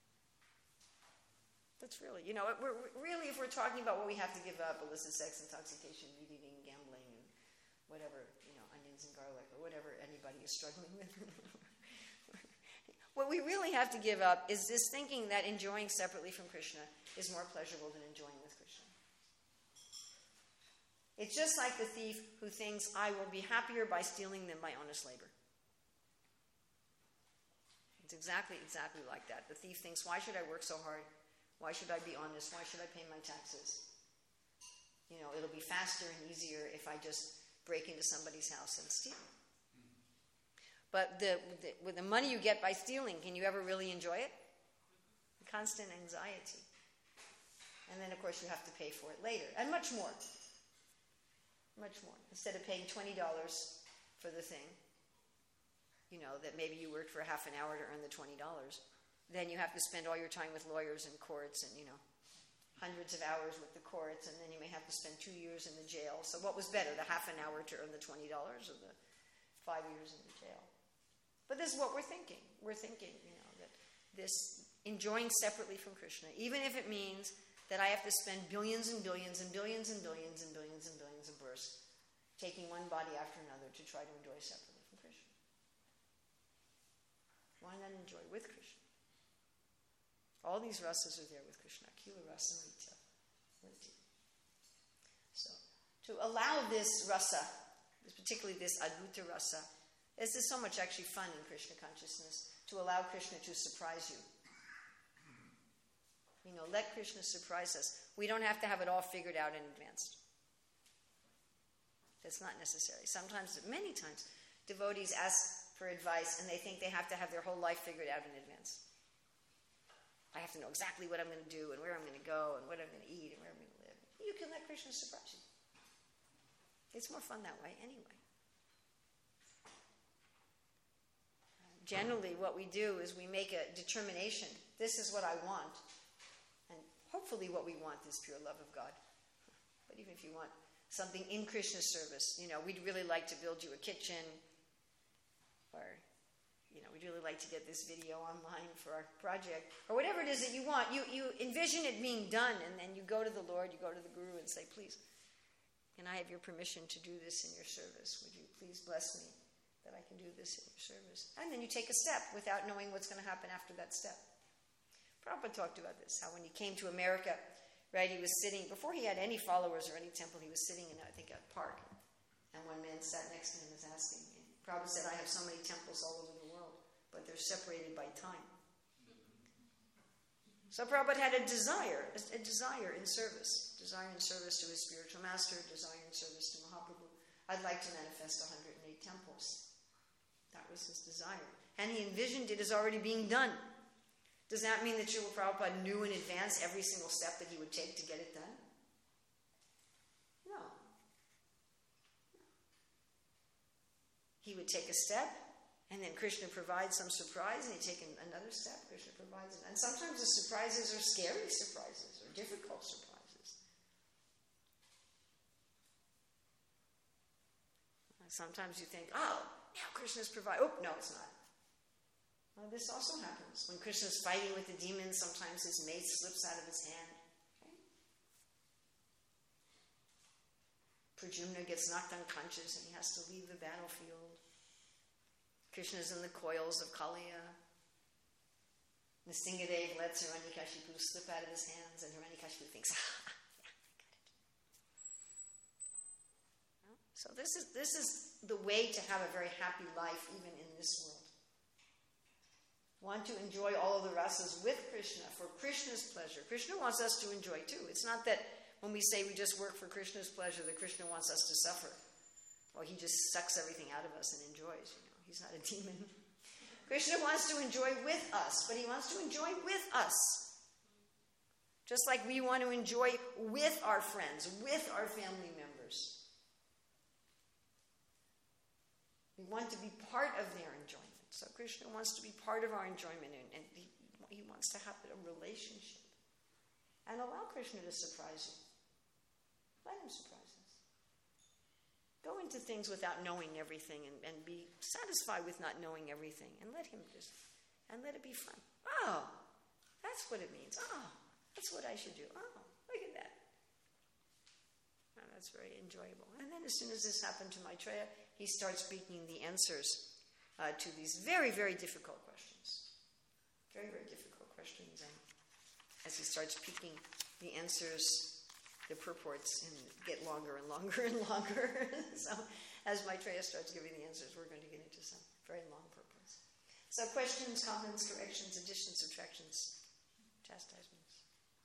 Speaker 1: That's really, if we're talking about what we have to give up, illicit sex, intoxication, meat eating, gambling, and whatever, onions and garlic, or whatever anybody is struggling with. What we really have to give up is this thinking that enjoying separately from Krishna is more pleasurable than enjoying with Krishna. It's just like the thief who thinks, I will be happier by stealing than by honest labor. It's exactly like that. The thief thinks, why should I work so hard? Why should I be honest? Why should I pay my taxes? It'll be faster and easier if I just break into somebody's house and steal. But with the money you get by stealing, can you ever really enjoy it? Constant anxiety. And then, of course, you have to pay for it later. And much more. Much more. Instead of paying $20 for the thing, that maybe you worked for half an hour to earn the $20, then you have to spend all your time with lawyers and courts and, hundreds of hours with the courts, and then you may have to spend 2 years in the jail. So what was better, the half an hour to earn the $20 or the 5 years in the jail? But this is what we're thinking. We're thinking, that this enjoying separately from Krishna, even if it means that I have to spend billions and billions and billions and billions and billions and billions of births taking one body after another to try to enjoy separately from Krishna. Why not enjoy with Krishna? All these rasas are there with Krishna. Akila rasa nitya. So, to allow this rasa, particularly this advuta rasa, this is so much actually fun in Krishna consciousness, to allow Krishna to surprise you. Let Krishna surprise us. We don't have to have it all figured out in advance. That's not necessary. Sometimes, many times, devotees ask for advice and they think they have to have their whole life figured out in advance. I have to know exactly what I'm going to do and where I'm going to go and what I'm going to eat and where I'm going to live. You can let Krishna surprise you. It's more fun that way anyway. Generally, what we do is we make a determination. This is what I want. And hopefully what we want is pure love of God. But even if you want something in Krishna's service, we'd really like to build you a kitchen, or we'd really like to get this video online for our project, or whatever it is that you want. You envision it being done, and then you go to the Lord, you go to the Guru and say, please, can I have your permission to do this in your service? Would you please bless me that I can do this in your service? And then you take a step without knowing what's going to happen after that step. Prabhupada talked about this, how when he came to America, right, he was sitting, before he had any followers or any temple, he was sitting in, I think, a park. And one man sat next to him and was asking me. Prabhupada said, I have so many temples all over the world, but they're separated by time. So Prabhupada had a desire in service to his spiritual master, desire in service to Mahaprabhu. I'd like to manifest 108 temples. That was his desire. And he envisioned it as already being done. Does that mean that Srila Prabhupada knew in advance every single step that he would take to get it done? No. He would take a step, and then Krishna provides some surprise, and he'd take another step, Krishna provides it. And sometimes the surprises are scary surprises, or difficult surprises. Sometimes you think, oh, now Krishna's provided. Oh, no, it's not. Well, this also happens. When Krishna's fighting with the demons, sometimes his mate slips out of his hand. Okay? Pradyumna gets knocked unconscious and he has to leave the battlefield. Krishna's in the coils of Kaliya. Nrsingadev lets Hiranyakashipu slip out of his hands, and Hiranyakashipu thinks, yeah, I got it. So this is the way to have a very happy life even in this world. Want to enjoy all of the rasas with Krishna for Krishna's pleasure. Krishna wants us to enjoy too. It's not that when we say we just work for Krishna's pleasure that Krishna wants us to suffer. Well, he just sucks everything out of us and enjoys. He's not a demon. Krishna wants to enjoy with us, but he wants to enjoy with us. Just like we want to enjoy with our friends, with our family members. We want to be part of their enjoyment. So Krishna wants to be part of our enjoyment, and he wants to have a relationship. And allow Krishna to surprise you. Let him surprise us. Go into things without knowing everything, and be satisfied with not knowing everything, and let it be fun. Oh, that's what it means. Oh, that's what I should do. Oh, look at that. Oh, that's very enjoyable. And then as soon as this happened to Maitreya, he starts speaking the answers to these very, very difficult questions. Very, very difficult questions. And as he starts peeking, the answers, the purports, and get longer and longer and longer. So as Maitreya starts giving the answers, we're going to get into some very long purports. So questions, comments, corrections, additions, subtractions, chastisements.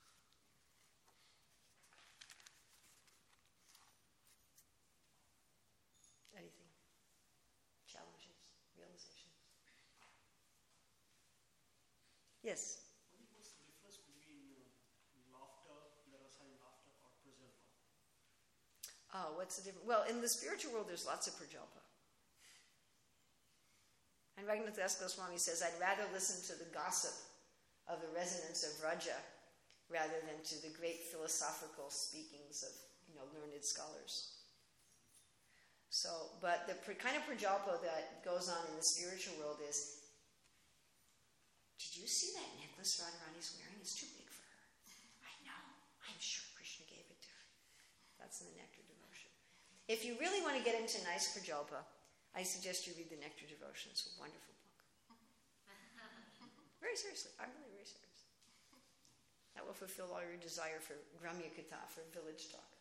Speaker 1: Anything? Challenges, realizations. Yes?
Speaker 2: What's the difference between laughter, Larasai laughter, or prajalpa?
Speaker 1: Oh, what's the difference? Well, in the spiritual world, there's lots of prajalpa. And Raghunath Das Goswami says, I'd rather listen to the gossip of the residents of Vraja rather than to the great philosophical speakings of, learned scholars. So, but the kind of prajalpa that goes on in the spiritual world is, did you see that necklace Radharani's wearing? It's too big for her. I know. I'm sure Krishna gave it to her. That's in the Nectar Devotion. If you really want to get into nice prajalpa, I suggest you read the Nectar Devotions. A wonderful book. Very seriously. I'm really very serious. That will fulfill all your desire for Gramya Katha, for village talk.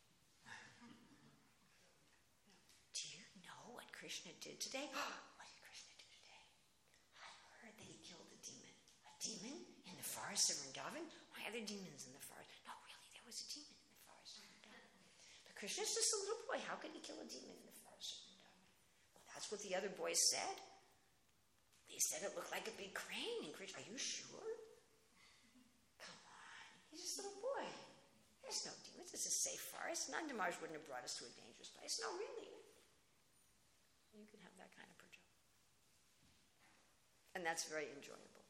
Speaker 1: Do you know what Krishna did today? What did Krishna do today? I heard that he killed a demon. A demon in the forest of Vrindavan? Why are there demons in the forest? No, really, there was a demon in the forest of Vrindavan. But Krishna's just a little boy. How could he kill a demon in the forest of Vrindavan? Well, that's what the other boys said. They said it looked like a big crane. And Krishna, are you sure? Come on. He's just a little boy. There's no demons. It's a safe forest. Nanda Maharaj wouldn't have brought us to a dangerous place. No, really. You can have that kind of prajalpa. And that's very enjoyable.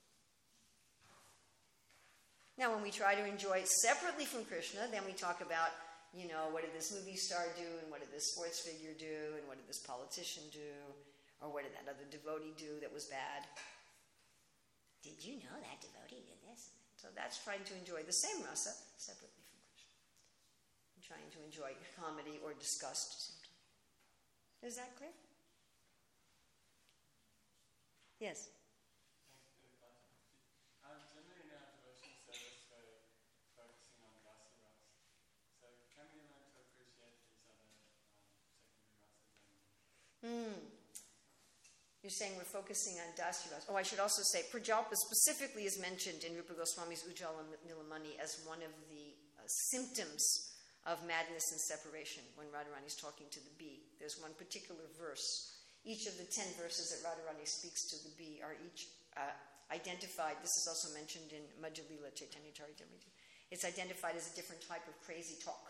Speaker 1: Now, when we try to enjoy separately from Krishna, then we talk about, what did this movie star do, and what did this sports figure do, and what did this politician do, or what did that other devotee do that was bad? Did you know that devotee did this? So that's trying to enjoy the same rasa separately from Krishna. And trying to enjoy comedy or disgust sometimes. Is that clear? Yes?
Speaker 3: Generally in our devotional service, we're focusing on rasa ras. So can we learn to appreciate these other secondary rasas?
Speaker 1: You're saying we're focusing on dasya ras. Oh, I should also say, prajalpa specifically is mentioned in Rupa Goswami's Ujjvala Nilamani as one of the symptoms of madness and separation when Radharani is talking to the bee. There's one particular verse. Each of the 10 verses that Radharani speaks to the bee are each identified. This is also mentioned in Madhya Lila Chaitanya Charitamrita. It's identified as a different type of crazy talk.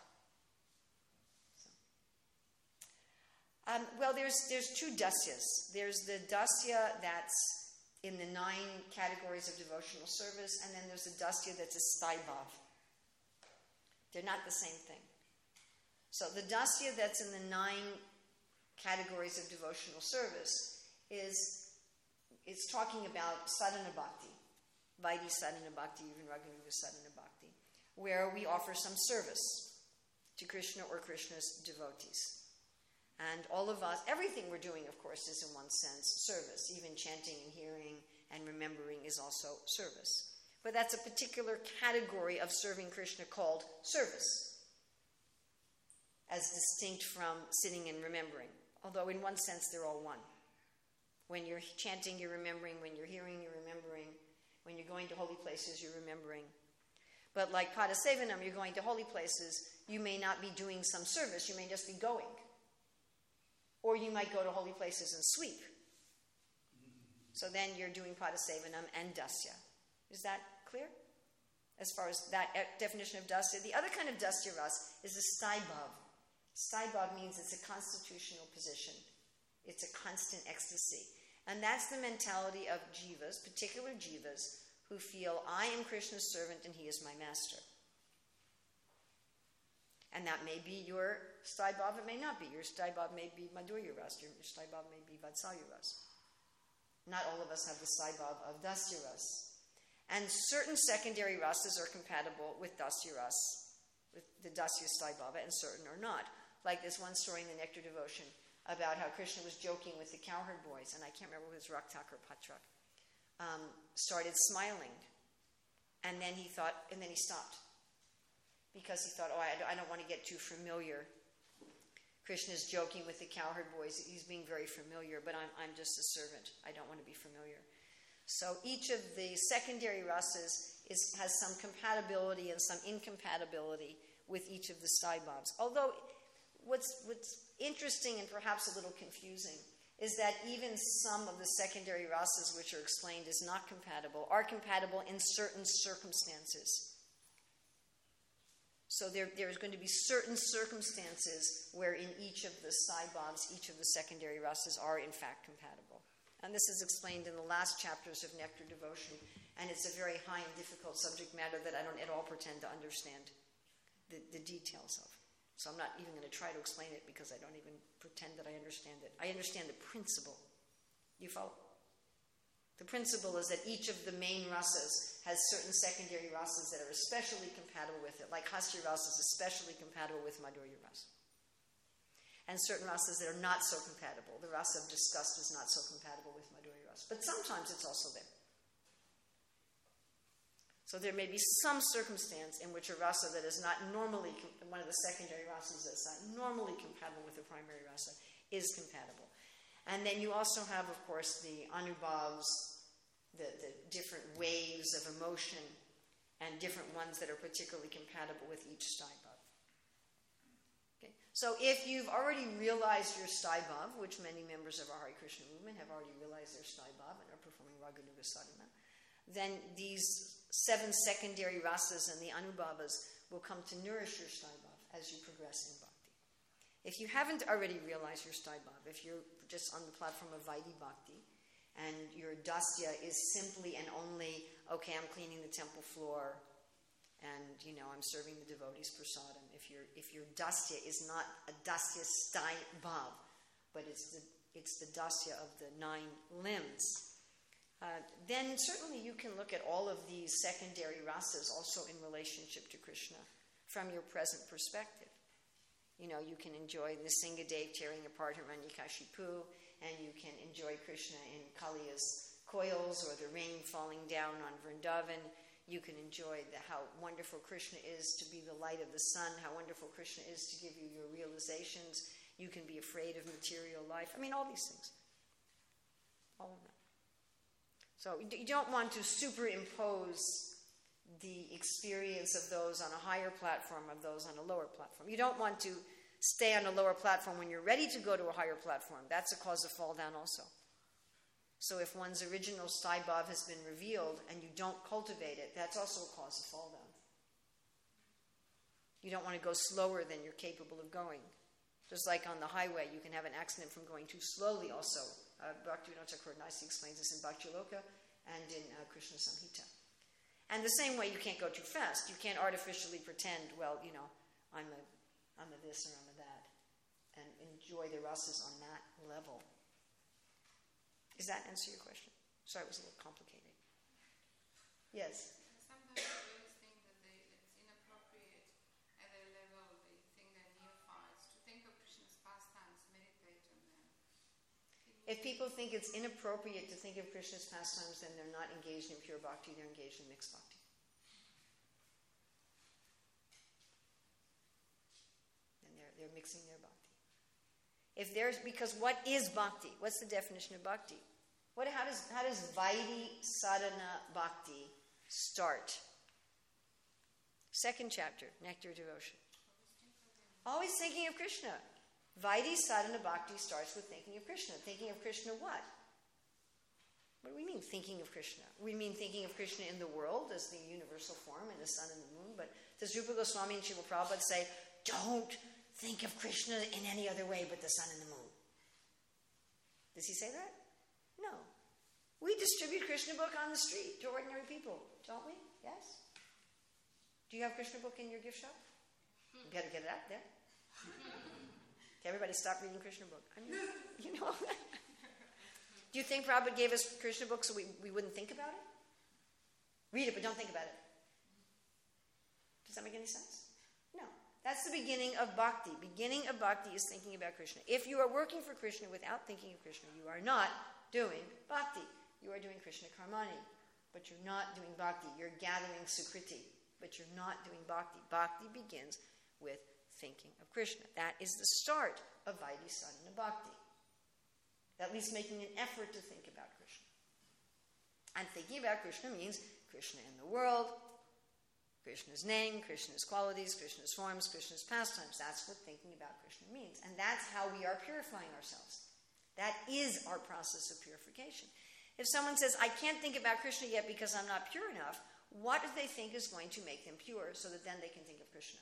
Speaker 1: Well, there's two dasyas. There's the dasya that's in the 9 categories of devotional service, and then there's a dasya that's a staibhav. They're not the same thing. So the dasya that's in the 9 categories of devotional service it's talking about sadhana bhakti, Vaidhi sadhana bhakti, even Raghunuga sadhana bhakti, where we offer some service to Krishna or Krishna's devotees. And all of us, everything we're doing, of course, is in one sense service. Even chanting and hearing and remembering is also service. But that's a particular category of serving Krishna called service, as distinct from sitting and remembering. Although in one sense they're all one. When you're chanting, you're remembering. When you're hearing, you're remembering. When you're going to holy places, you're remembering. But like Padasevanam, you're going to holy places, you may not be doing some service, you may just be going. Or you might go to holy places and sweep. So then you're doing Padasevanam and dasya. Is that clear? As far as that definition of dasya. The other kind of dasya ras is a staibhav. Staibhav means it's a constitutional position. It's a constant ecstasy. And that's the mentality of jivas, particular jivas, who feel, I am Krishna's servant and he is my master. And that may be your staibhav, it may not be. Your staibhav may be madhurya ras, your staibhav may be vatsalya ras. Not all of us have the staibhav of dasya ras. And certain secondary rasas are compatible with dasya ras, with the dasya staibhava, and certain are not. Like this one story in the Nectar Devotion, about how Krishna was joking with the cowherd boys, and I can't remember whether it was Raktak or Patrak, started smiling. And then he stopped. Because he thought, I don't want to get too familiar. Krishna's joking with the cowherd boys. He's being very familiar, but I'm just a servant. I don't want to be familiar. So each of the secondary rasas has some compatibility and some incompatibility with each of the staibhavs. Although what's interesting and perhaps a little confusing is that even some of the secondary rasas which are explained as not compatible are compatible in certain circumstances. So there's going to be certain circumstances where in each of the staibhavs, each of the secondary rasas are in fact compatible. And this is explained in the last chapters of Nectar Devotion, and it's a very high and difficult subject matter that I don't at all pretend to understand the details of. So I'm not even going to try to explain it because I don't even pretend that I understand it. I understand the principle. You follow? The principle is that each of the main rasas has certain secondary rasas that are especially compatible with it, like Hasya rasa is especially compatible with Madhurya rasa. And certain rasas that are not so compatible. The rasa of disgust is not so compatible with Madhurya rasa. But sometimes it's also there. So there may be some circumstance in which a rasa that is not normally, one of the secondary rasas that's not normally compatible with the primary rasa is compatible. And then you also have, of course, the anubhavs, the different waves of emotion, and different ones that are particularly compatible with each staibhav. Okay. So if you've already realized your staibhav, which many members of our Hare Krishna movement have already realized their staibhav and are performing Raganuga sadhana, then these 7 secondary rasas and the anubhavas will come to nourish your staibhav as you progress in bhakti. If you haven't already realized your staibhav, if you're just on the platform of Vaidhi Bhakti, and your dasya is simply and only, okay, I'm cleaning the temple floor, and, I'm serving the devotees prasadam. If your dasya is not a dasya staibhav, but it's the dasya of the 9 limbs, then certainly you can look at all of these secondary rasas also in relationship to Krishna from your present perspective. You can enjoy Nisingadev tearing apart Hiranyakashipu, and you can enjoy Krishna in Kaliya's coils or the rain falling down on Vrindavan. You can enjoy how wonderful Krishna is to be the light of the sun, how wonderful Krishna is to give you your realizations. You can be afraid of material life. All these things. All of them. So you don't want to superimpose the experience of those on a higher platform of those on a lower platform. You don't want to stay on a lower platform when you're ready to go to a higher platform. That's a cause of fall down also. So if one's original staibhav has been revealed and you don't cultivate it, that's also a cause of fall down. You don't want to go slower than you're capable of going. Just like on the highway, you can have an accident from going too slowly also. Bhaktivinoda Thakur nicely explains this in Bhakti Loka and in Krishna Samhita. And the same way, you can't go too fast. You can't artificially pretend, I'm a this or I'm a that, and enjoy the rasas on that level. Does that answer your question? Sorry, it was a little complicated. Yes?
Speaker 4: Sometimes devotees think that it's inappropriate at their level, they think they're neophytes, to think of Krishna's pastimes, meditate on them.
Speaker 1: If people think it's inappropriate to think of Krishna's pastimes, then they're not engaged in pure bhakti, they're engaged in mixed bhakti. And they're mixing their bhakti. Because what is bhakti? What's the definition of bhakti? How does Vaidhi Sadhana Bhakti start? 2nd chapter, Nectar Devotion. Always thinking of Krishna. Vaidhi Sadhana Bhakti starts with thinking of Krishna. Thinking of Krishna what? What do we mean, thinking of Krishna? We mean thinking of Krishna in the world as the universal form and the sun and the moon. But does Rupa Goswami and Srila Prabhupada say, don't think of Krishna in any other way but the sun and the moon? Does he say that? No. We distribute Krishna book on the street to ordinary people, don't we? Yes? Do you have Krishna book in your gift shop? You better get it out there. Okay, everybody stop reading Krishna book. Do you think Prabhupada gave us Krishna book so we wouldn't think about it? Read it, but don't think about it. Does that make any sense? No. That's the beginning of bhakti. Beginning of bhakti is thinking about Krishna. If you are working for Krishna without thinking of Krishna, you are not doing bhakti. You are doing Krishna karmani, but you're not doing bhakti. You're gathering sukriti, but you're not doing bhakti. Bhakti begins with thinking of Krishna. That is the start of Vaidhi Sadhana Bhakti. At least making an effort to think about Krishna. And thinking about Krishna means Krishna in the world, Krishna's name, Krishna's qualities, Krishna's forms, Krishna's pastimes. That's what thinking about Krishna means. And that's how we are purifying ourselves. That is our process of purification. If someone says, I can't think about Krishna yet because I'm not pure enough, what do they think is going to make them pure so that then they can think of Krishna?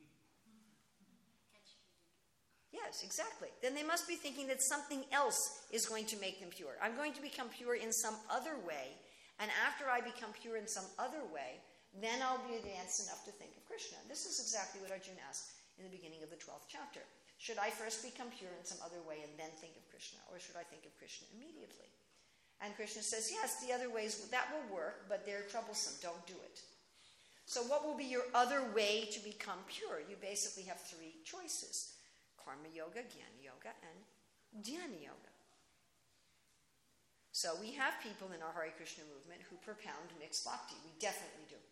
Speaker 1: Yes, exactly. Then they must be thinking that something else is going to make them pure. I'm going to become pure in some other way, and after I become pure in some other way, then I'll be advanced enough to think of Krishna. This is exactly what Arjuna asked in the beginning of the 12th chapter. Should I first become pure in some other way and then think of Krishna, or should I think of Krishna immediately? And Krishna says, yes, the other ways, that will work, but they're troublesome. Don't do it. So what will be your other way to become pure? You basically have three choices. Karma yoga, Jnana yoga, and Dhyana yoga. So we have people in our Hare Krishna movement who propound mixed bhakti. We definitely do.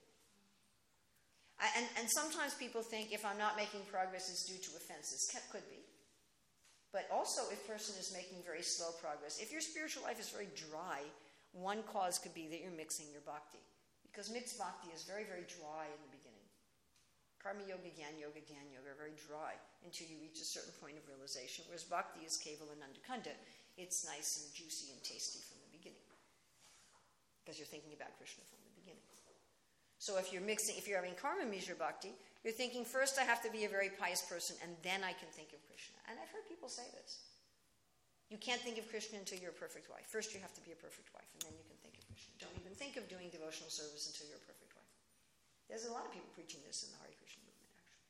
Speaker 1: And sometimes people think if I'm not making progress, it's due to offenses. Could be. But also if a person is making very slow progress, if your spiritual life is very dry, one cause could be that you're mixing your bhakti. Because mixed bhakti is very, very dry in the beginning. Karma yoga, Jnana yoga are very dry until you reach a certain point of realization, whereas bhakti is kevala and andakanda. It's nice and juicy and tasty from the beginning. Because you're thinking about Krishna from the beginning. So if you're having karma mishra bhakti, you're thinking first I have to be a very pious person and then I can think of Krishna. And I've heard people say this. You can't think of Krishna until you're a perfect wife. First you have to be a perfect wife and then you can think of Krishna. Don't even think of doing devotional service until you're a perfect wife. There's a lot of people preaching this in the Hare Krishna movement, actually.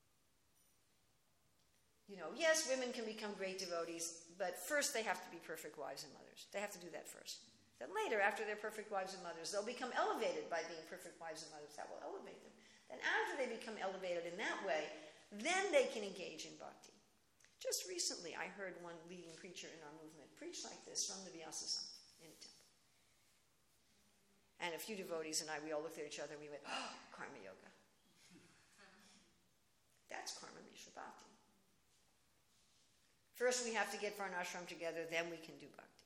Speaker 1: You know, yes, women can become great devotees, but first they have to be perfect wives and mothers. They have to do that first. Then later, after they're perfect wives and mothers, they'll become elevated by being perfect wives and mothers. That will elevate them. Then after they become elevated in that way, then they can engage in bhakti. Just recently, I heard one leading preacher in our movement preach like this from the Vyasasana in a temple. And a few devotees and I, we all looked at each other and we went, oh, karma yoga. That's karma mishra bhakti. First we have to get varnashram together, then we can do bhakti.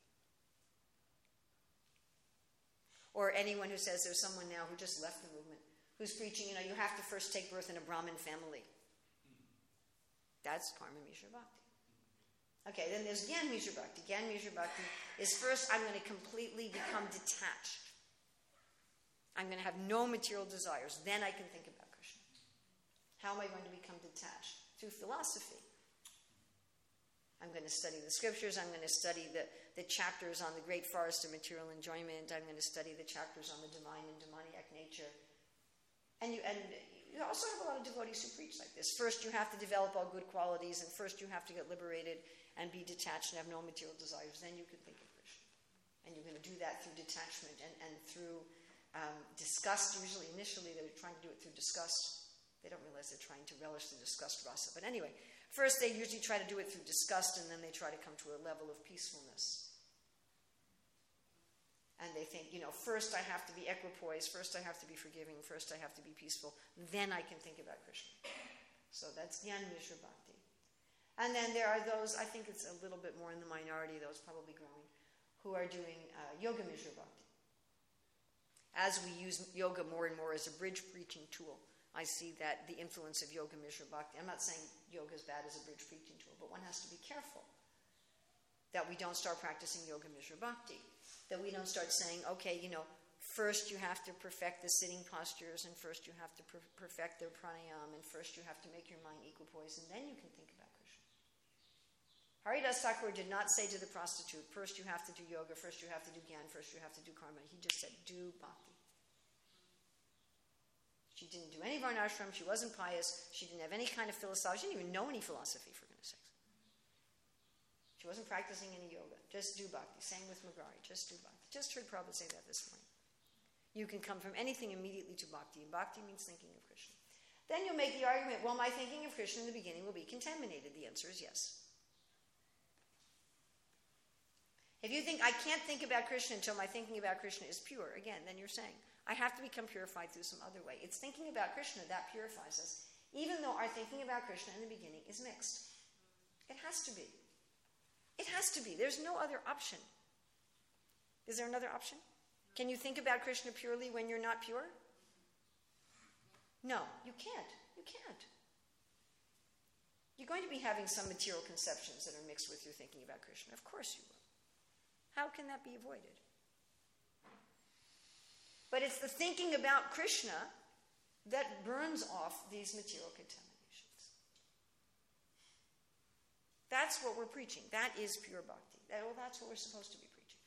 Speaker 1: Or anyone who says there's someone now who just left the movement, who's preaching, you have to first take birth in a Brahmin family. That's karma mishra bhakti. Okay, then there's Gyan mishra bhakti. Gyan mishra bhakti is first I'm going to completely become detached. I'm going to have no material desires. Then I can think about Krishna. How am I going to become detached? Through philosophy. I'm going to study the scriptures. I'm going to study the chapters on the great forest of material enjoyment. I'm going to study the chapters on the divine and demoniac nature. And you also have a lot of devotees who preach like this. First you have to develop all good qualities, and first you have to get liberated and be detached and have no material desires. Then you can think of Krishna. And you're going to do that through detachment and through disgust. Usually, initially, they're trying to do it through disgust. They don't realize they're trying to relish the disgust rasa. But anyway, first they usually try to do it through disgust, and then they try to come to a level of peacefulness. And they think, first I have to be equipoise, first I have to be forgiving, first I have to be peaceful, then I can think about Krishna. So that's Jnana mishra bhakti. And then there are those, I think it's a little bit more in the minority, those probably growing, who are doing yoga mishra bhakti. As we use yoga more and more as a bridge preaching tool, I see that the influence of yoga mishra bhakti. I'm not saying yoga is bad as a bridge preaching tool, but one has to be careful that we don't start practicing yoga mishra bhakti. That we don't start saying, okay, first you have to perfect the sitting postures, and first you have to perfect the pranayama, and first you have to make your mind equipoise, and then you can think about Krishna. Haridas Thakur did not say to the prostitute, first you have to do yoga, first you have to do Gyan, first you have to do karma. He just said, do bhakti. She didn't do any varnashram, she wasn't pious, she didn't have any kind of philosophy, she didn't even know any philosophy, for goodness sakes. She wasn't practicing any yoga. Just do bhakti. Same with Magrari, just do bhakti. Just heard Prabhupada say that this morning. You can come from anything immediately to bhakti, and bhakti means thinking of Krishna. then you'll make the argument, well, my thinking of Krishna in the beginning will be contaminated. The answer is yes. If you think, I can't think about Krishna until my thinking about Krishna is pure, again, then you're saying, I have to become purified through some other way. It's thinking about Krishna that purifies us, even though our thinking about Krishna in the beginning is mixed. It has to be. It has to be. There's no other option. Is there another option? Can you think about Krishna purely when you're not pure? No, you can't. You can't. You're going to be having some material conceptions that are mixed with your thinking about Krishna. Of course you will. How can that be avoided? But it's the thinking about Krishna that burns off these material contaminations. That's what we're preaching. That is pure bhakti. That's what we're supposed to be preaching.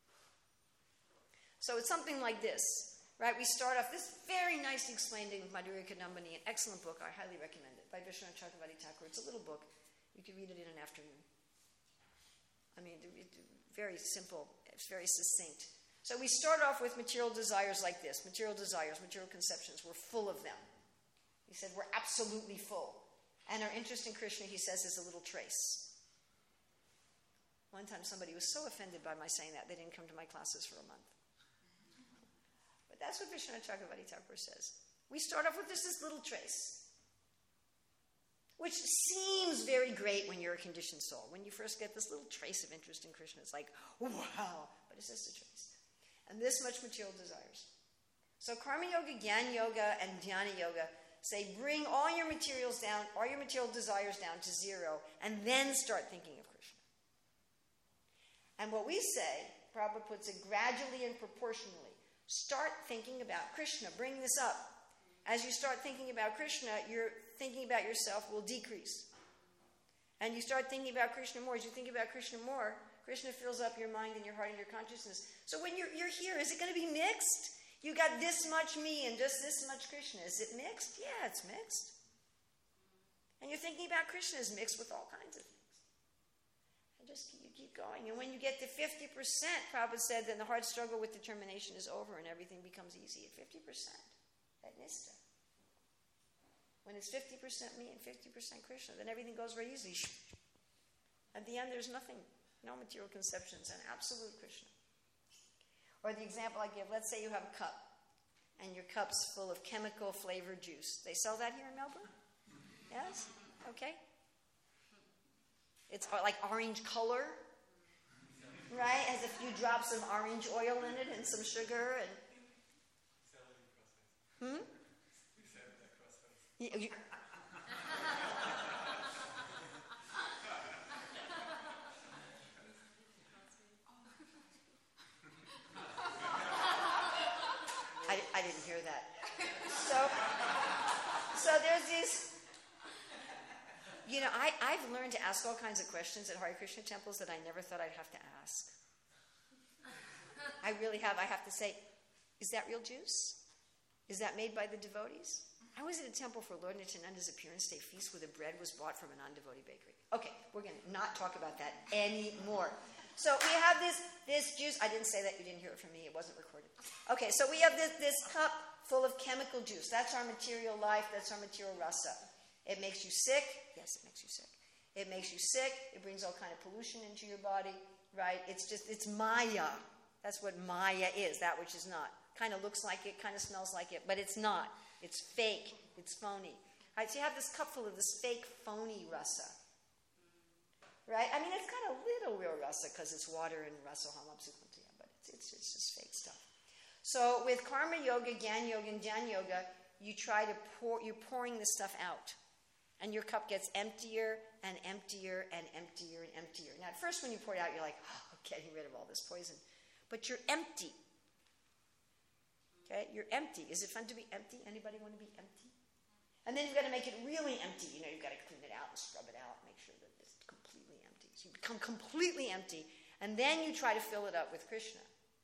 Speaker 1: So it's something like this, right? We start off this very nicely explained in Madhurya Kadambini, an excellent book. I highly recommend it, by Vishwanath Chakravarti Thakur. It's a little book. You can read it in an afternoon. I mean, very simple. It's very succinct. So we start off with material desires like this. Material desires, material conceptions. We're full of them. He said we're absolutely full. And our interest in Krishna, he says, is a little trace. One time somebody was so offended by my saying that, they didn't come to my classes for a month. But that's what Vishwanath Chakravarti Thakur says. We start off with this little trace, which seems very great when you're a conditioned soul. When you first get this little trace of interest in Krishna, it's like, wow, but it's just a trace. And this much material desires. So Karma Yoga, Jnana Yoga, and Dhyana Yoga say bring all your materials down, all your material desires down to zero, and then start thinking of Krishna. And what we say, Prabhupada puts it gradually and proportionally. Start thinking about Krishna. Bring this up. As you start thinking about Krishna, your thinking about yourself will decrease. And you start thinking about Krishna more. As you think about Krishna more, Krishna fills up your mind and your heart and your consciousness. So when you're here, is it going to be mixed? You got this much me and just this much Krishna. Is it mixed? Yeah, it's mixed. And you're thinking about Krishna is mixed with all kinds of things. And just you keep going. And when you get to 50%, Prabhupada said, then the hard struggle with determination is over and everything becomes easy at 50%. At Nista. When it's 50% me and 50% Krishna, then everything goes very easily. At the end, there's nothing. No material conceptions, and absolute Krishna. Or the example I give, let's say you have a cup, and your cup's full of chemical flavored juice. They sell that here in Melbourne? Yes? Okay. It's like orange color, right? Has a few drops of orange oil in it and some sugar. And I didn't hear that. So there's these, I've learned to ask all kinds of questions at Hare Krishna temples that I never thought I'd have to ask. I really have. I have to say, is that real juice? Is that made by the devotees? I was at a temple for Lord Nityananda's Appearance Day feast where the bread was bought from a non-devotee bakery. Okay, we're going to not talk about that anymore. So we have this juice. I didn't say that. You didn't hear it from me. It wasn't recorded. Okay, so we have this cup full of chemical juice. That's our material life. That's our material rasa. It makes you sick. Yes, it makes you sick. It makes you sick. It brings all kind of pollution into your body, right? It's maya. That's what maya is, that which is not. Kind of looks like it, kind of smells like it, but it's not. It's fake. It's phony. Right, so you have this cup full of this fake, phony rasa. Right? I mean, it's got a little real rasa because it's water and rasa hamapsukuntiya, but it's just fake stuff. So with Karma Yoga, Jnana Yoga, and Dhyana Yoga, you're pouring this stuff out. And your cup gets emptier and emptier and emptier and emptier. Now, at first when you pour it out, you're like, oh, I'm getting rid of all this poison. But you're empty. Okay? You're empty. Is it fun to be empty? Anybody want to be empty? And then you've got to make it really empty. You've got to clean it out and scrub it out, make sure that it's completely empty. So you become completely empty, and then you try to fill it up with Krishna.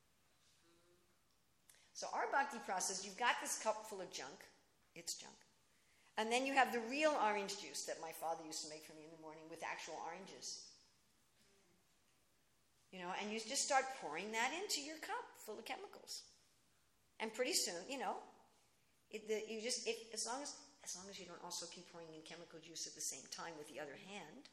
Speaker 1: So our bhakti process, you've got this cup full of junk. It's junk. And then you have the real orange juice that my father used to make for me in the morning with actual oranges. And you just start pouring that into your cup full of chemicals. And pretty soon, as long as as long as you don't also keep pouring in chemical juice at the same time with the other hand.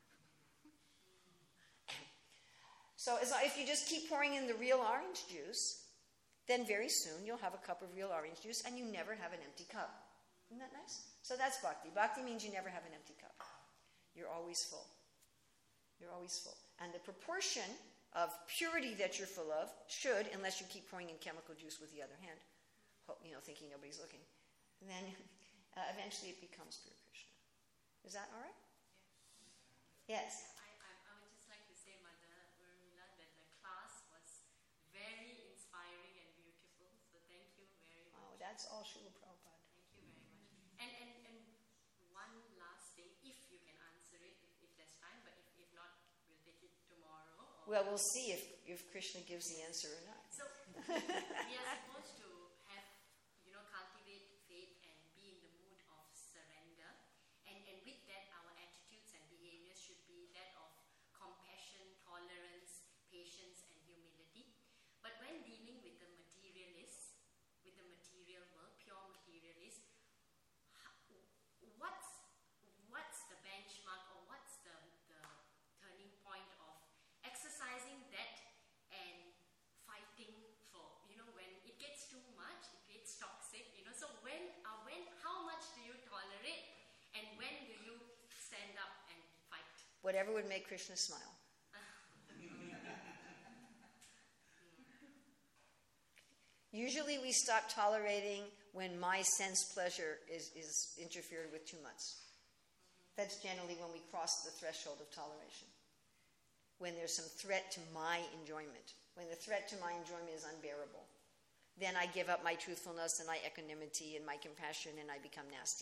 Speaker 1: So if you just keep pouring in the real orange juice, then very soon you'll have a cup of real orange juice and you never have an empty cup. Isn't that nice? So that's bhakti. Bhakti means you never have an empty cup. You're always full. You're always full. And the proportion of purity that you're full of should, unless you keep pouring in chemical juice with the other hand, thinking nobody's looking, and then eventually it becomes pure Krishna. Is that all right? Yes.
Speaker 5: I would just like to say, Mother Urmila, that the class was very inspiring and beautiful. So thank you very much.
Speaker 1: Oh, that's all Srila Prabhupada.
Speaker 5: Thank you very much. And one last thing, if you can answer it, if there's time, but if not, we'll take it tomorrow.
Speaker 1: Well, we'll see if Krishna gives the answer or not.
Speaker 5: So we are supposed to have, cultivate faith and be in the mood of surrender. And with that, our attitudes and behaviors should be that of compassion, tolerance, patience, and humility. But when dealing with the materialists, with the material world, pure materialists, what's the benchmark or what's the turning point of exercising that and fighting for, when it gets too much, it gets toxic, so how much do you tolerate and when do you stand up and fight?
Speaker 1: Whatever would make Krishna smile. Usually we stop tolerating when my sense pleasure is interfered with too much. That's generally when we cross the threshold of toleration. When there's some threat to my enjoyment. When the threat to my enjoyment is unbearable. Then I give up my truthfulness and my equanimity and my compassion and I become nasty.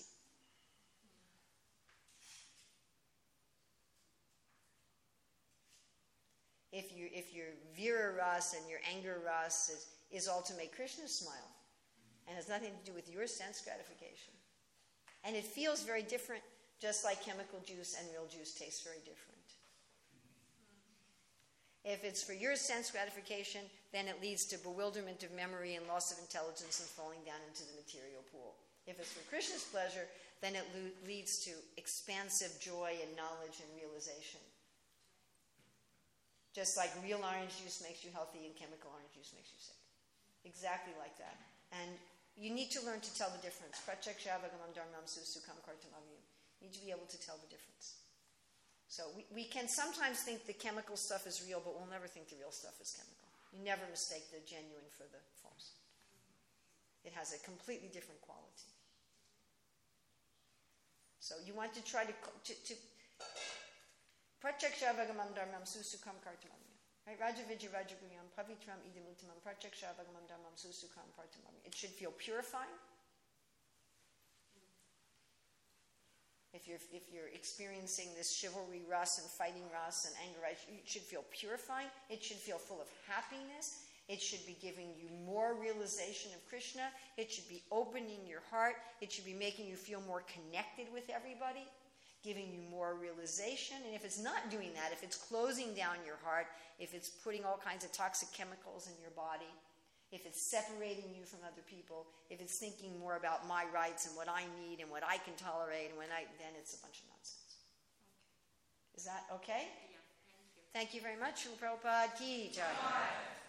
Speaker 1: If your vira ras and your anger ras is all to make Krishna smile and has nothing to do with your sense gratification. And it feels very different, just like chemical juice and real juice tastes very different. If it's for your sense gratification, then it leads to bewilderment of memory and loss of intelligence and falling down into the material pool. If it's for Krishna's pleasure, then it leads to expansive joy and knowledge and realization. Just like real orange juice makes you healthy and chemical orange juice makes you sick. Exactly like that. And you need to learn to tell the difference. Pratyakshaavagamam dharmam susukam kartamaviyam. You need to be able to tell the difference. So we can sometimes think the chemical stuff is real, but we'll never think the real stuff is chemical. You never mistake the genuine for the false. It has a completely different quality. So you want to try to Pratyakshaavagamam dharmam susukam kartamaviyam. Right? Rajavijja rajaguyam pavitram idam uttamam pratyakshaavagamam dharmam susukam kartamaviyam. It should feel purifying. If you're experiencing this chivalry ras and fighting ras and anger ras, it should feel purifying. It should feel full of happiness. It should be giving you more realization of Krishna. It should be opening your heart. It should be making you feel more connected with everybody, giving you more realization. And if it's not doing that, if it's closing down your heart, if it's putting all kinds of toxic chemicals in your body, if it's separating you from other people, if it's thinking more about my rights and what I need and what I can tolerate, and then it's a bunch of nonsense.
Speaker 5: Okay.
Speaker 1: Is that okay?
Speaker 5: Yeah, thank you.
Speaker 1: Thank you very much. Srila Prabhupada ki jai.